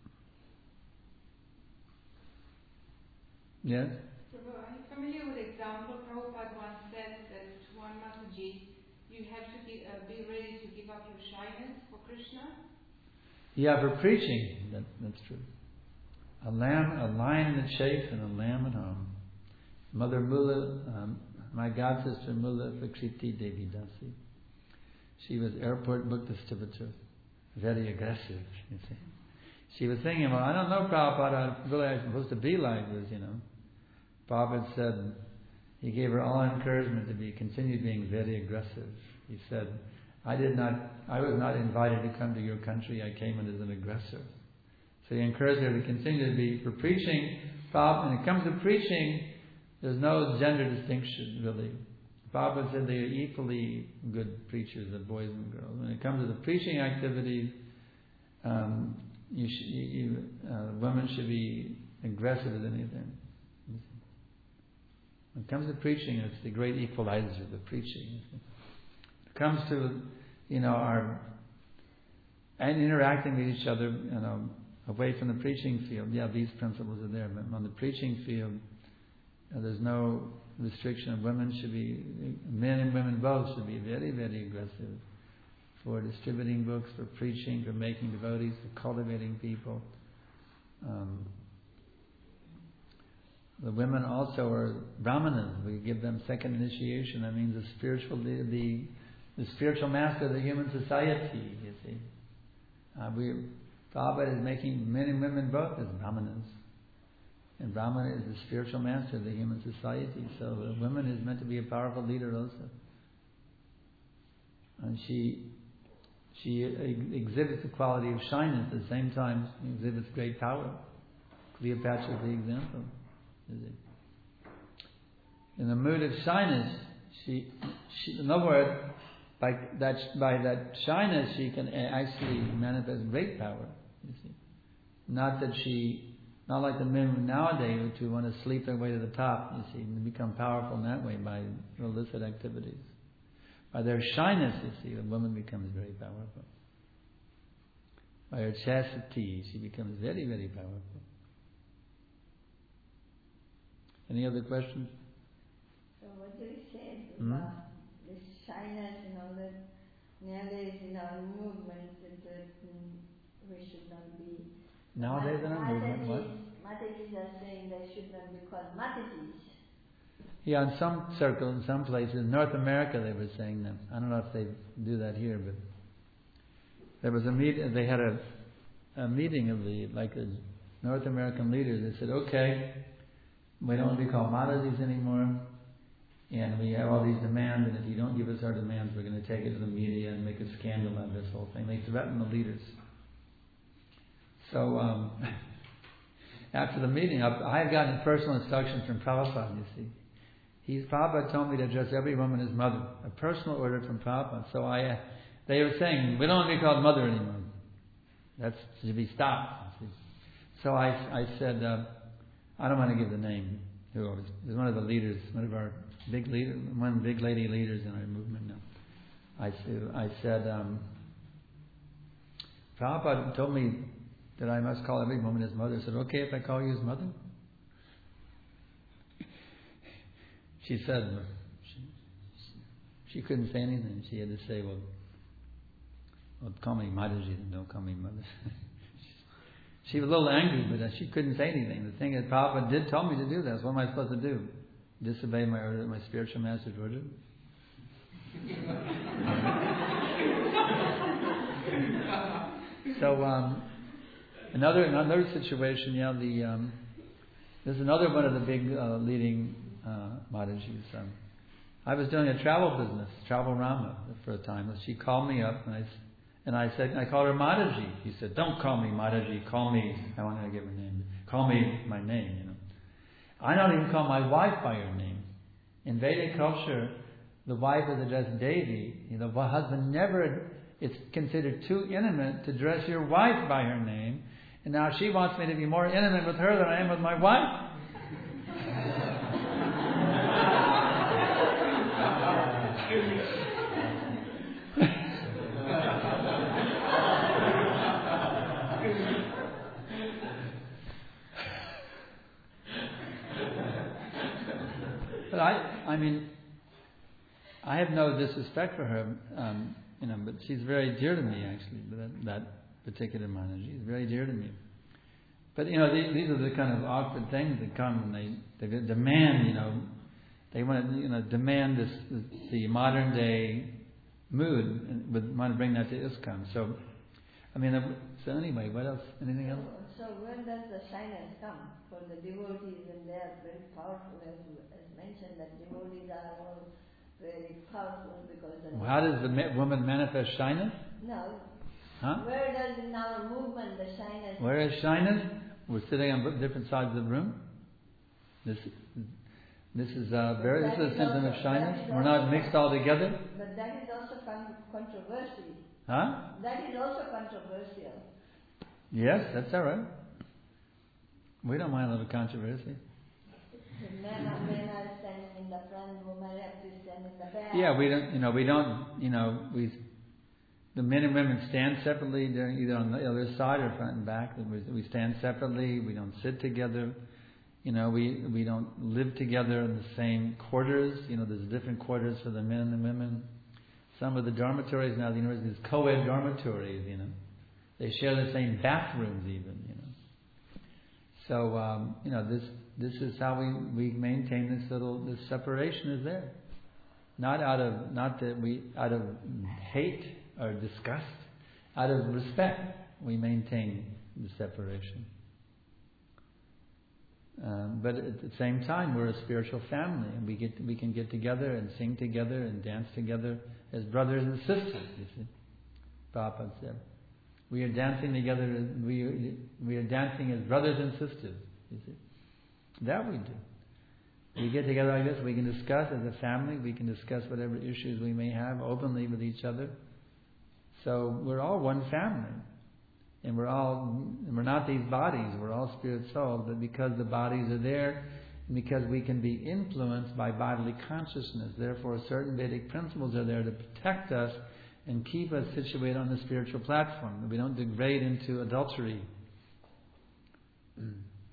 Yes? Are you familiar with the example Prabhupada once said that to one Mataji, you have to be, uh, be ready to give up your shyness for Krishna? Yeah, for preaching, that, that's true. A lamb, a lion in the chase, and a lamb at home. Mother Mula, um, my god sister Mula Vikriti Devi Dasi. She was airport book distributor very aggressive, you see. She was thinking, well, I don't know, Prabhupada, what really I'm supposed to be like this, you know. Prabhupada said, he gave her all encouragement to be, continue being very aggressive. He said, I did not, I was not invited to come to your country, I came in as an aggressor. So he encouraged her to continue to be, for preaching, Prabhupada, when it comes to preaching, there's no gender distinction, really. Prabhupada said they are equally good preachers, the boys and girls. When it comes to the preaching activities, um, you, sh- you, you uh, women should be aggressive as anything. When it comes to preaching, it's the great equalizer, the preaching. When it comes to, you know, our and interacting with each other, you know, away from the preaching field, yeah, these principles are there. But on the preaching field, uh, there's no restriction. Women should be, men and women both should be very, very aggressive for distributing books, for preaching, for making devotees, for cultivating people. Um, the women also are brahmanas. We give them second initiation. That means the spiritual, the the, the spiritual master of the human society. You see, uh, we Prabhupada is making men and women both as brahmanas. And Brahmana is the spiritual master of the human society. So a woman is meant to be a powerful leader also. And she she exhibits the quality of shyness at the same time exhibits great power. Cleopatra is the example. Is it? In the mood of shyness, she, she in other words, by that by that shyness she can actually manifest great power. You see, not that she. Not like the men nowadays who want to sleep their way to the top, you see, and become powerful in that way by illicit activities. By their shyness, you see, the woman becomes very powerful. By her chastity, she becomes very, very powerful. Any other questions? So what you said Hmm? about this shyness and all that, nowadays in our movement, that, that mm, we should not be... Nowadays in our movement, what? Matajis are saying they should not be called Matajis. Yeah, in some circles, in some places, in North America they were saying that. I don't know if they do that here, but there was a meet. They had a, a meeting of the like the North American leaders. They said, okay, we don't want to be called Matajis anymore, and we have all these demands, and if you don't give us our demands, we're going to take it to the media and make a scandal out of this whole thing. They threatened the leaders. So um, after the meeting, I, I had gotten personal instructions from Prabhupada, you see. He's, Prabhupada told me to address every woman as mother, a personal order from Prabhupada. So I, uh, they were saying, we don't want to be called mother anymore. That's to be stopped. So I, I said, uh, I don't want to give the name. Who was, was one of the leaders, one of our big leader, one big lady leaders in our movement now. I said, I said, um, Prabhupada told me that I must call every woman his mother. I said, okay if I call you his mother? She said, she, she couldn't say anything. She had to say, well, well call me Mataji, don't call me mother. She was a little angry, but she couldn't say anything. The thing is, Prabhupada did tell me to do this. What am I supposed to do? Disobey my order, my spiritual master's order? So, um, Another another situation, yeah. The um, there's another one of the big uh, leading uh, Matajis. Um, I was doing a travel business, Travel Rama, for a time. She called me up, and I and I said, I called her Mataji. She said, "Don't call me Mataji. Call me." I want to give her name. Call me my name. You know, I don't even call my wife by her name. In Vedic culture, the wife is addressed Devi. You know, the husband never. It's considered too intimate to address your wife by her name. And now she wants me to be more intimate with her than I am with my wife. But I, I mean, I have no disrespect for her, um, you know, but she's very dear to me, actually, that, that particular Mataji is very dear to me. But, you know, these, these are the kind of awkward things that come when they, they demand, you know, they want to, you know, demand this, this the modern day mood and would want to bring that to ISKCON. So I mean, uh, so anyway, what else? Anything else? So, so when does the shyness come for the devotees? And they are very powerful, as, as mentioned, that devotees are all very powerful because. Well, how does the ma- woman manifest shyness? No. Huh? Where does in our movement the shyness? Where is shyness? We're sitting on different sides of the room. This, this is uh, very. This is a symptom of shyness. We're not mixed all together. But that is also con- controversial. Huh? That is also controversial. Yes, that's all right. We don't mind a little controversy. The men are, men are standing in the front, women have to stand in the back. Yeah, we don't. You know, we don't. You know, we. The men and women stand separately, they're either on the other side or front and back. We stand separately, we don't sit together. You know, we we don't live together in the same quarters. You know, there's different quarters for the men and the women. Some of the dormitories now, the university is co-ed dormitories, you know. They share the same bathrooms even, you know. So, um, you know, this this is how we, we maintain this little, this separation is there. Not out of, not that we, out of hate or disgust, out of respect, we maintain the separation. Um, but at the same time, we're a spiritual family, and we get we can get together and sing together and dance together as brothers and sisters. You see, Prabhupada said, we are dancing together. We we are dancing as brothers and sisters. You see, that we do. We get together like this. We can discuss as a family. We can discuss whatever issues we may have openly with each other. So we're all one family. And we're all, we're not these bodies, we're all spirit souls, but because the bodies are there, and because we can be influenced by bodily consciousness, therefore certain Vedic principles are there to protect us and keep us situated on the spiritual platform, that we don't degrade into adultery. Mm.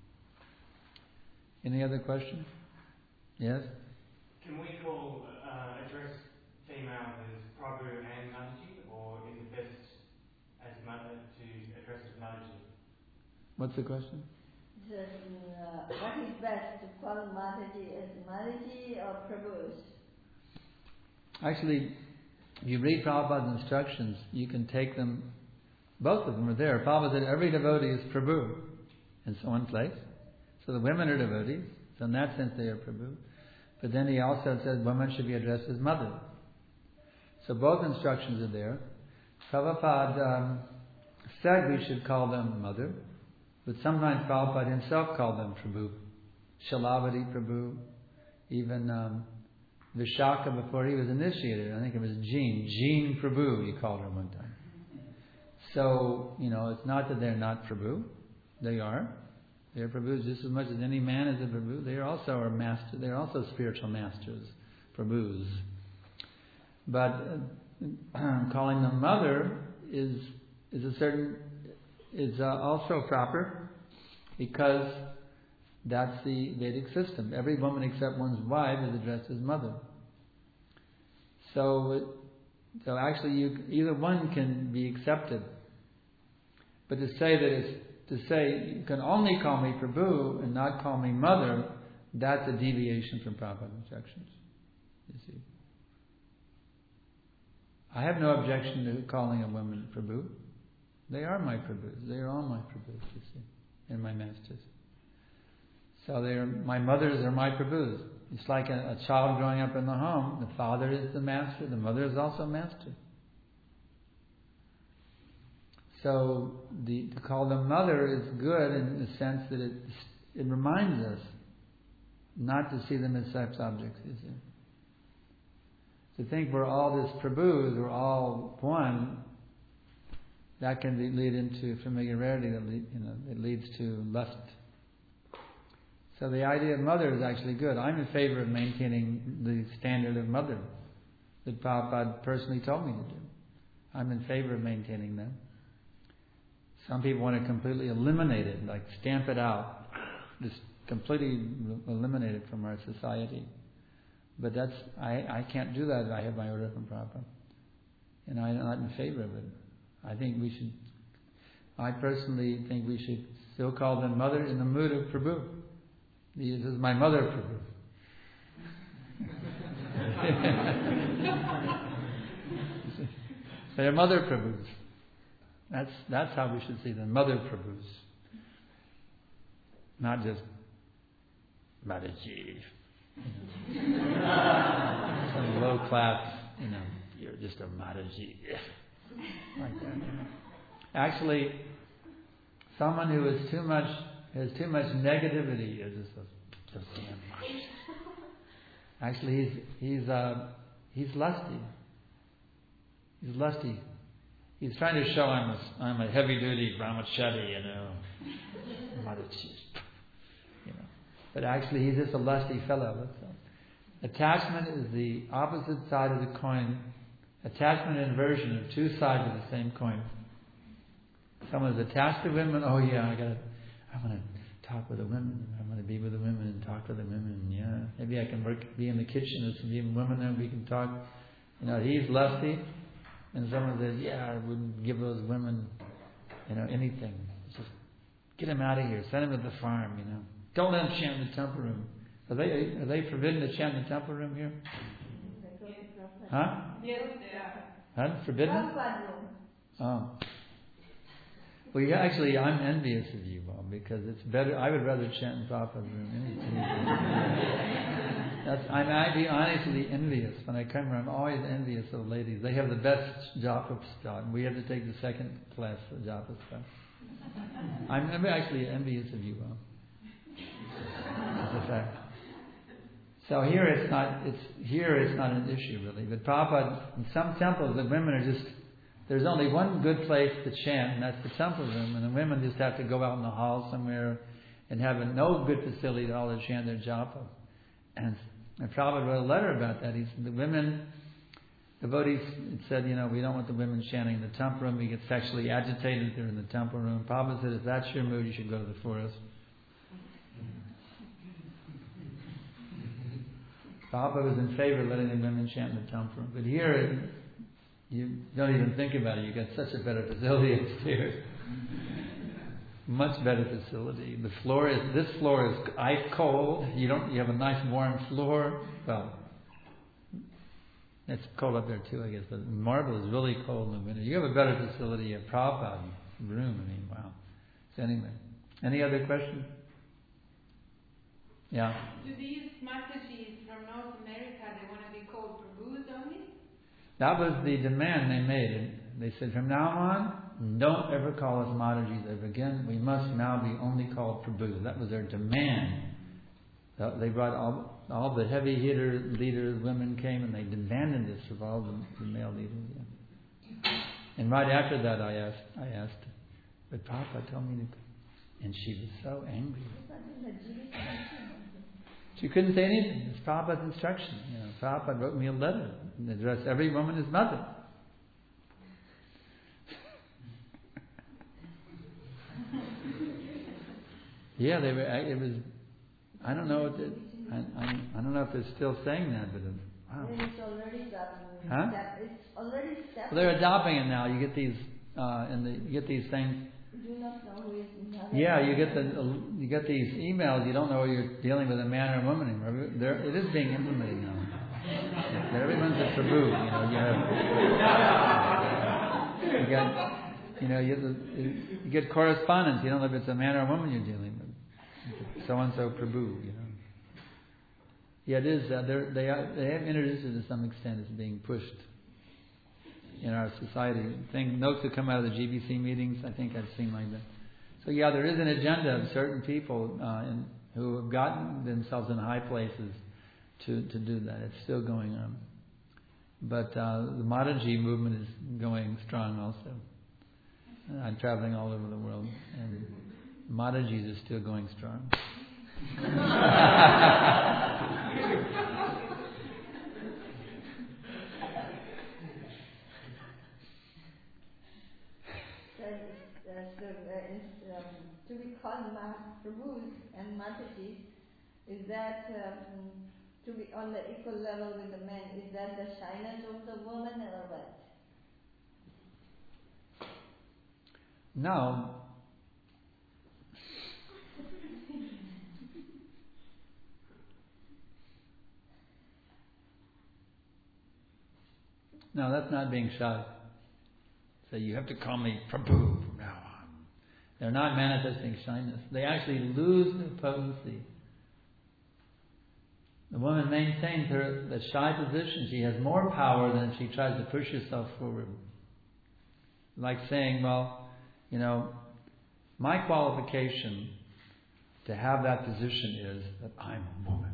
Any other questions? Yes? Can we call, uh, address females as Prabhu and Mataji, or is it best as mother to address as Mataji? What's the question? Just, uh, what is best, to call Mataji as Mataji or Prabhu? Actually, if you read Prabhupada's instructions, you can take them, both of them are there. Prabhupada said every devotee is Prabhu in one place. So the women are devotees, so in that sense they are Prabhu. But then he also says women should be addressed as mother. So both instructions are there. Prabhupada um, said we should call them mother, but sometimes Prabhupada himself called them Prabhu. Shalavati Prabhu, even um, Vishaka before he was initiated, I think it was Jean, Jean Prabhu he called her one time. So, you know, it's not that they're not Prabhu, they are. They're Prabhus just as much as any man is a Prabhu. They are also our master, they're also spiritual masters, Prabhus. But uh, calling them mother is is a certain is uh, also proper, because that's the Vedic system. Every woman except one's wife is addressed as mother. So, so actually, you, either one can be accepted. But to say that it's to say you can only call me Prabhu and not call me mother, that's a deviation from Prabhupada's instructions. You see, I have no objection to calling a woman Prabhu. They are my Prabhus. They are all my Prabhus, you see, and my masters. So they are my mothers are my Prabhus. It's like a, a child growing up in the home. The father is the master. The mother is also master. So the, to call them mother is good in the sense that it it reminds us not to see them as sex objects. You see, to think we're all this Prabhus, we're all one. That can be, lead into familiarity. That lead, you know, it leads to lust. So the idea of mother is actually good. I'm in favor of maintaining the standard of mother that Prabhupada personally told me to do. I'm in favor of maintaining them. Some people want to completely eliminate it, like stamp it out, just completely eliminate it from our society. But that's I, I can't do that if I have my order from Prabhupada. And I'm not in favor of it. I think we should, I personally think we should still call them mother in the mood of Prabhu. This is my mother Prabhu. They're mother Prabhus. That's that's how we should see them, Mother Prabhus. Not just Mataji. Some low class, you know, you're just a Mataji. Like that. You know. Actually, someone who is too much has too much negativity is just a, just a Actually, he's he's uh, he's lusty. He's lusty. He's trying to show I'm a, I'm a heavy duty brahmachari, you know, you know. But actually, he's just a lusty fellow. That's all. Attachment is the opposite side of the coin. Attachment and aversion are two sides of the same coin. Someone's attached to women. Oh yeah, I got. I want to talk with the women. I want to be with the women and talk to the women. Yeah, maybe I can work, be in the kitchen with some even women and we can talk. You know, he's lusty. And someone says, yeah, I wouldn't give those women, you know, anything. Just get them out of here. Send them to the farm, you know. Don't let them chant in the temple room. Are they are they forbidden to chant in the temple room here? Huh? Yes, they are. Huh? Forbidden? Oh. Well, yeah, actually, I'm envious of you, Bob, because it's better. I would rather chant in Prabhupada's room. That's, I'm actually honestly envious. When I come here, I'm always envious of ladies. They have the best japa spot. We have to take the second class of japa spot. I'm, I'm actually envious of you, Bob. That's a fact. So here it's not. It's here it's not an issue really. But Prabhupada, in some temples, the women are just. There's only one good place to chant, and that's the temple room. And the women just have to go out in the hall somewhere and have a no good facility at all to chant their japa. And And Prabhupada wrote a letter about that. He said the women, devotees said, you know, we don't want the women chanting in the temple room. We get sexually agitated if they're in the temple room. Prabhupada said, if that's your mood, you should go to the forest. Prabhupada was in favor of letting the women chant in the temple room. But here, you don't even think about it. You got such a better facility upstairs. Much better facility. The floor is this floor is ice cold. You don't. You have a nice warm floor. Well, it's cold up there too, I guess. But marble is really cold in the winter. You have a better facility at Prabhupada room. I mean, wow. So anyway, any other questions? Yeah. Do these Matajis from North America, they want to be called Prabhus only? That was the demand they made. They said, from now on, don't ever call us Matajis ever again. We must now be only called Prabhus. That was their demand. They brought all all the heavy hitter leaders, women came, and they demanded this of all the, the male leaders. Yeah. And right after that, I asked, I asked, but Papa told me to, and she was so angry. She couldn't say anything. It's Prabhupada's instruction. You know, Prabhupada wrote me a letter and addressed every woman as mother. Yeah, they were. It was. I don't know. What it, I, I I don't know if they're still saying that, but it, wow. It's already adopting. Huh? It's already established. Well, they're adopting it now. You get these, uh, and the, you get these things. You do not know who is mother. Yeah, you get the you get these emails. You don't know whether you're dealing with a man or a woman anymore. There, it is being implemented now. But everyone's a Prabhu. You know, you have. You got. You know, you, you get correspondence. You don't know if it's a man or a woman you're dealing with. So and so Prabhu. You know. Yeah, it is. Uh, they are, they have introduced it to some extent. It's being pushed in our society. Thing notes that come out of the G B C meetings. I think I've seen like that. So yeah, there is an agenda of certain people uh, in, who have gotten themselves in high places to to do that. It's still going on. But uh, the Mataji movement is going strong also. I'm traveling all over the world, and Matajis is still going strong. To be called Prabhus and Matajis, is that um, to be on the equal level with the men? Is that the shyness of the woman or what? No. No, that's not being shy. say, you have to call me Prabhu from now on. They're not manifesting shyness. They actually lose their potency. The woman maintains her the shy position. She has more power than if she tries to push herself forward. Like saying, well, you know, my qualification to have that position is that I'm a woman.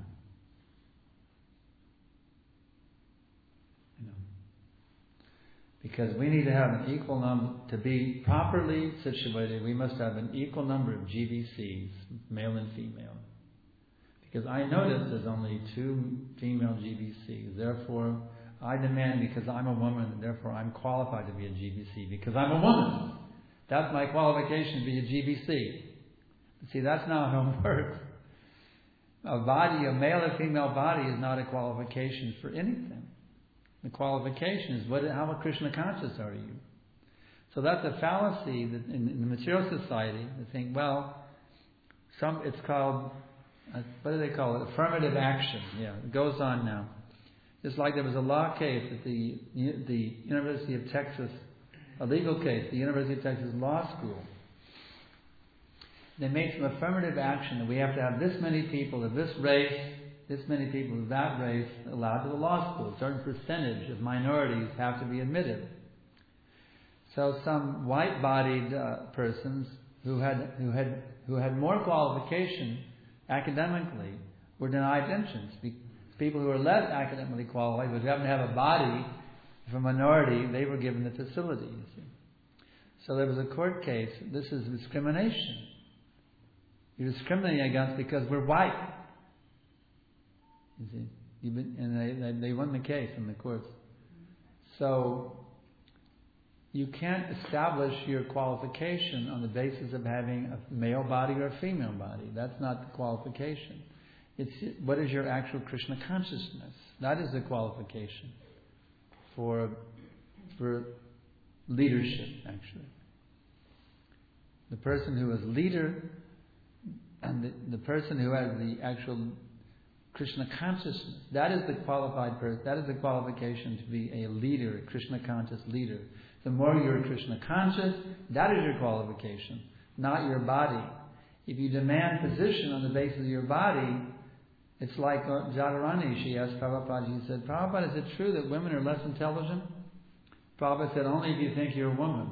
You know, because we need to have an equal number, to be properly situated, we must have an equal number of G B Cs, male and female. Because I notice there's only two female G B Cs. Therefore, I demand, because I'm a woman, therefore I'm qualified to be a G B C, because I'm a woman. That's my qualification to be a G B C. See, that's not how it works. A body, a male or female body is not a qualification for anything. The qualification is, what, how Krishna conscious are you? So that's a fallacy that in, in the material society, they think, well, some it's called, uh, what do they call it? Affirmative action. Yeah, it goes on now. Just like there was a law case at the the University of Texas, a legal case, the University of Texas Law School. They made some affirmative action that we have to have this many people of this race, this many people of that race allowed to the law school. A certain percentage of minorities have to be admitted. So some white-bodied uh, persons who had who had who had more qualification academically were denied entrance. People who were less academically qualified, but who happened to have a body of a minority, they were given the facility. You see. So there was a court case. This is discrimination. You're discriminating against because we're white. You see, You've been, and they, they they won the case in the courts. So you can't establish your qualification on the basis of having a male body or a female body. That's not the qualification. It's what is your actual Krishna consciousness. That is the qualification for for leadership. Actually, the person who is leader. And the, the person who has the actual Krishna consciousness, that is the qualified person, that is the qualification to be a leader, a Krishna conscious leader. The more you're Krishna conscious, that is your qualification, not your body. If you demand position on the basis of your body, it's like Jadharani, she asked Prabhupada, she said, Prabhupada, is it true that women are less intelligent? Prabhupada said, only if you think you're a woman.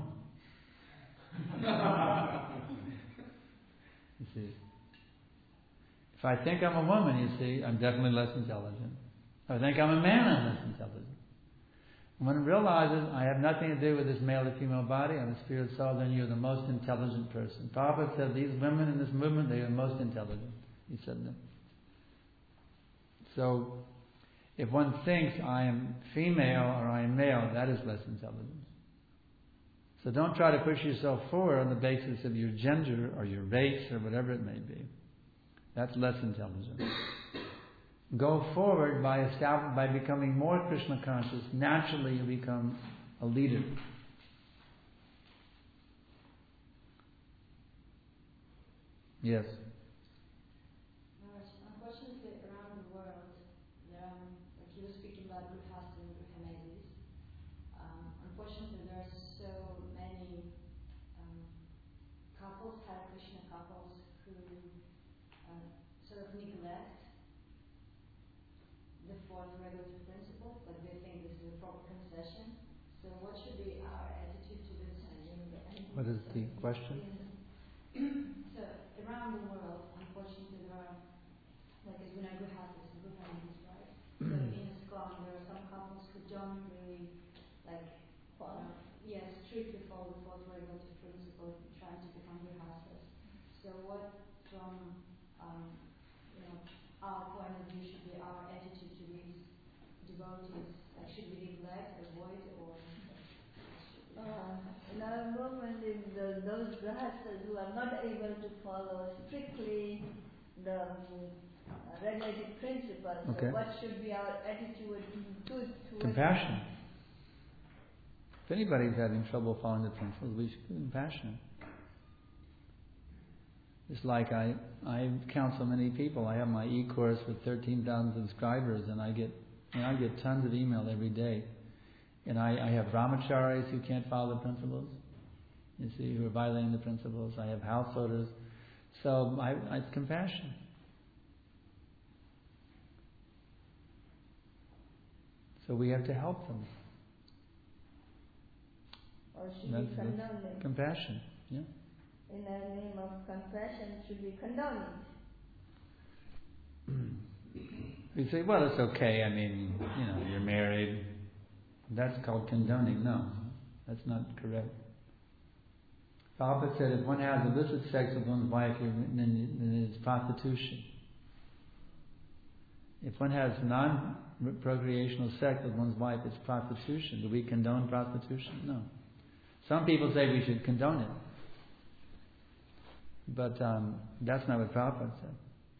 You see. If I think I'm a woman, you see, I'm definitely less intelligent. If I think I'm a man, I'm less intelligent. When it realizes I have nothing to do with this male or female body, I'm a spirit soul, then you're the most intelligent person. Prabhupada said these women in this movement, they are the most intelligent. He said that. So, if one thinks I am female or I am male, that is less intelligent. So don't try to push yourself forward on the basis of your gender or your race or whatever it may be. That's less intelligent. Go forward by establish, by becoming more Krishna conscious. Naturally, you become a leader. Yes. Unfortunately, around the world, there are, like you were speaking about Grihastas and Grihamedis. Um, unfortunately, there are so many um, couples, Hare Krishna couples, who uh, sort of neglect the fourth regulative principle, but they think this is a proper concession. So, what should be our attitude to this? What is the question? So, around the world, unfortunately, there are, like as we know, Grihastas and Grihamedis, right? So, in Islam, there are some couples who don't really, like, follow, yes, strictly follow the fourth regulative principle, trying to become Grihastas. So, what from um, you know, our point of view should be our attitude to these devotees? Like, should we neglect, avoid, or? Uh, in our movement, in the, those grihastas who are not able to follow strictly the um, uh, regulative principles, Okay. so what should be our attitude to, to Compassion. If anybody's having trouble following the principles, we should be compassionate. It's like I, I counsel many people. I have my e-course with thirteen thousand subscribers, and I get, and I get tons of email every day. And I, I have brahmacharis who can't follow the principles, you see, who are violating the principles. I have householders. So I, I it's compassion. So we have to help them. Or should That's, we condone them? Compassion, yeah. In the name of compassion, should we condone it? We say, well, it's okay. I mean, you know, you're married. That's called condoning. No, that's not correct. Prabhupada said if one has illicit sex with one's wife, then it's prostitution. If one has non-procreational sex with one's wife, it's prostitution. Do we condone prostitution? No. Some people say we should condone it. But um, that's not what Prabhupada said.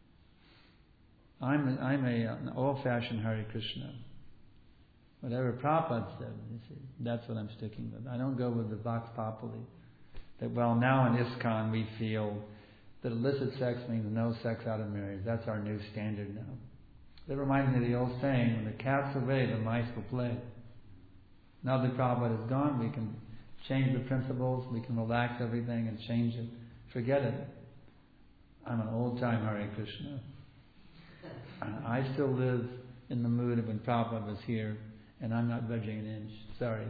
I'm, a, I'm a, an old-fashioned Hare Krishna. Whatever Prabhupada said, you see, that's what I'm sticking with. I don't go with the Vox Populi. That, well, now in ISKCON we feel that illicit sex means no sex out of marriage. That's our new standard now. That reminds me of the old saying, when the cat's away, the mice will play. Now that Prabhupada is gone, we can change the principles, we can relax everything and change it. Forget it. I'm an old-time Hare Krishna. I still live in the mood of when Prabhupada was here, and I'm not budging an inch. Sorry.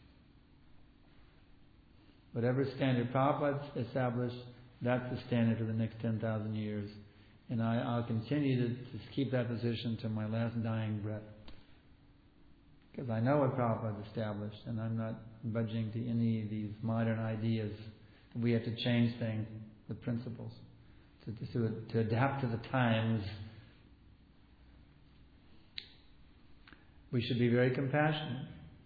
Whatever standard Prabhupada established, that's the standard for the next ten thousand years. And I, I'll continue to, to keep that position to my last dying breath. Because I know what Prabhupada established, and I'm not budging to any of these modern ideas. We have to change things, the principles, to, to, to adapt to the times. We should be very compassionate.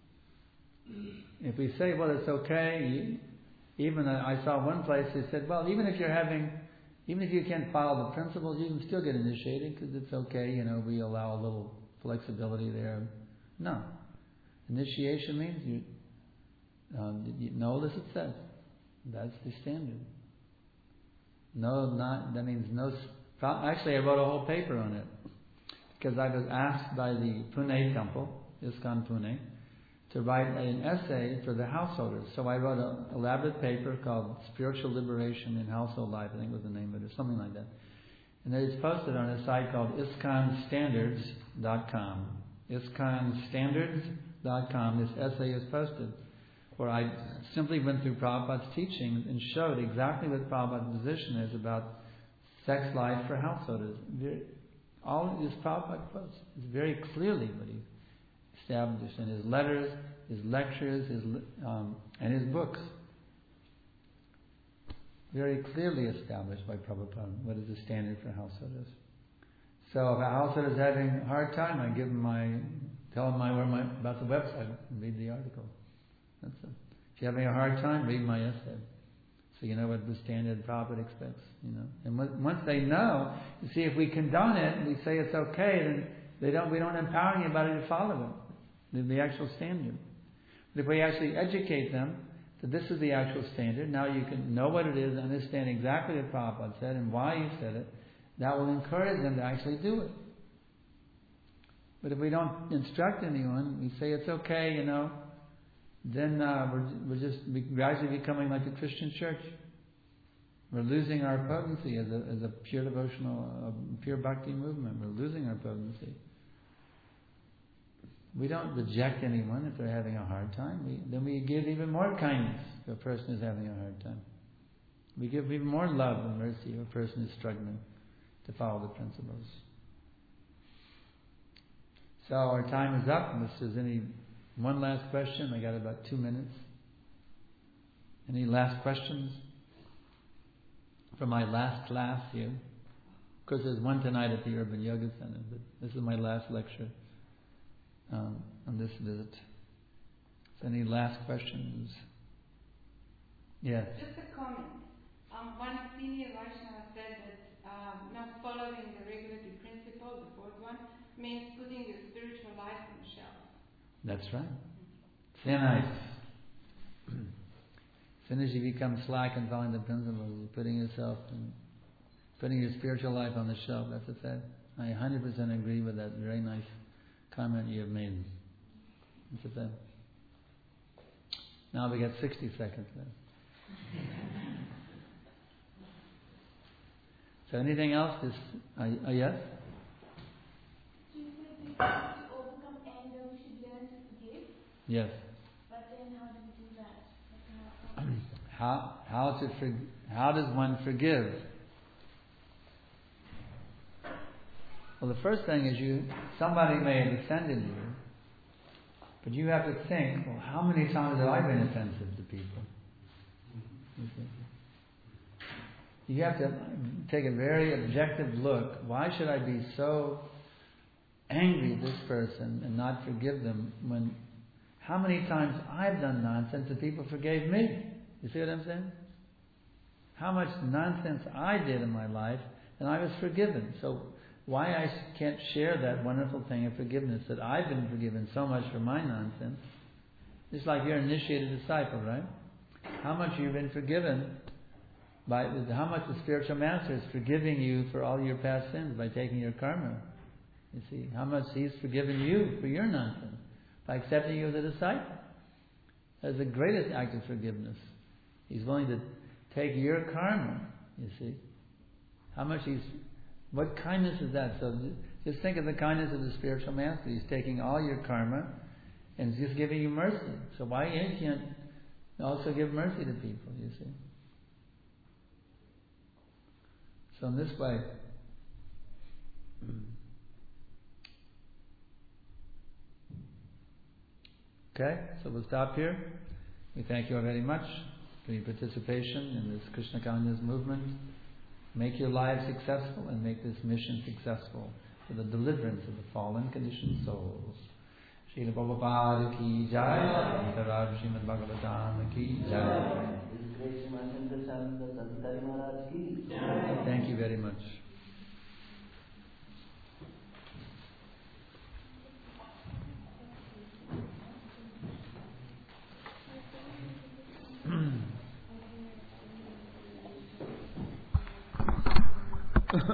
If we say, well, it's okay, even uh, I saw one place they said, well, even if you're having, even if you can't follow the principles, you can still get initiated because it's okay, you know, we allow a little flexibility there. No. Initiation means you, um, you know this it says. That's the standard. No, not, that means no, actually I wrote a whole paper on it. Because I was asked by the Pune temple, ISKCON Pune, to write an essay for the householders. So I wrote an elaborate paper called Spiritual Liberation in Household Life, I think was the name of it, or something like that. And it's posted on a site called ISKCON Standards dot com. ISKCON Standards dot com, this essay is posted, where I simply went through Prabhupada's teaching and showed exactly what Prabhupada's position is about sex life for householders. All of this Prabhupada quotes is very clearly what he established in his letters, his lectures, his um, and his books. Very clearly established by Prabhupada what is the standard for householders. So if a householder is having a hard time, I give him my, tell him my, where my about the website and read the article. That's it. If you're having a hard time, read my essay. So you know what the standard Prabhupada expects, you know. And once they know, you see, if we condone it and we say it's okay, then they don't. We don't empower anybody to follow it, the, the actual standard. But if we actually educate them that this is the actual standard, now you can know what it is, understand exactly what Prabhupada said and why he said it. That will encourage them to actually do it. But if we don't instruct anyone, we say it's okay, you know. Then uh, we're, we're just gradually becoming like a Christian church. We're losing our potency as a, as a pure devotional, uh, pure bhakti movement. We're losing our potency. We don't reject anyone if they're having a hard time. We, then we give even more kindness if a person is having a hard time. We give even more love and mercy if a person is struggling to follow the principles. So our time is up. Unless there's any one last question. I got about two minutes. Any last questions from my last class here? Of course, there's one tonight at the Urban Yoga Center, but this is my last lecture um, on this visit. So any last questions? Yes. Just a comment. Um, one senior Vaishnava said that um, not following the regulatory principle, the fourth one, means putting your spiritual life on the shelf. That's right. Thin ice. As soon as you become slack in following the principles, you're putting yourself, in, putting your spiritual life on the shelf. That's a fact. I one hundred percent agree with that very nice comment you have made. That's a fact. Now we got sixty seconds left. So anything else? Is, uh, uh, yes? You said that to overcome anger, we should learn to forgive. Yes. But then how do we do that? Like how, How how to for, how does one forgive? Well, the first thing is you somebody may have offended you, but you have to think, well, how many times have I been offensive to people? You see? You have to take a very objective look. Why should I be so angry at this person and not forgive them when how many times I've done nonsense and people forgave me? You see what I'm saying? How much nonsense I did in my life and I was forgiven. So why I can't share that wonderful thing of forgiveness, that I've been forgiven so much for my nonsense. Just like you're an initiated disciple, right? How much you've been forgiven by how much the spiritual master is forgiving you for all your past sins by taking your karma. You see, how much he's forgiven you for your nonsense by accepting you as a disciple. That's the greatest act of forgiveness. He's willing to take your karma, you see. How much he's, what kindness is that? So just think of the kindness of the spiritual master. He's taking all your karma and just giving you mercy. So why can't you also give mercy to people, you see? So in this way, okay, so we'll stop here. We thank you all very much for your participation in this Krishna Consciousness movement. Make your lives successful and make this mission successful for the deliverance of the fallen conditioned souls. Srila Prabhupada ki jai, Saraj Srimad Bhagavatam ki jai. Thank you very much.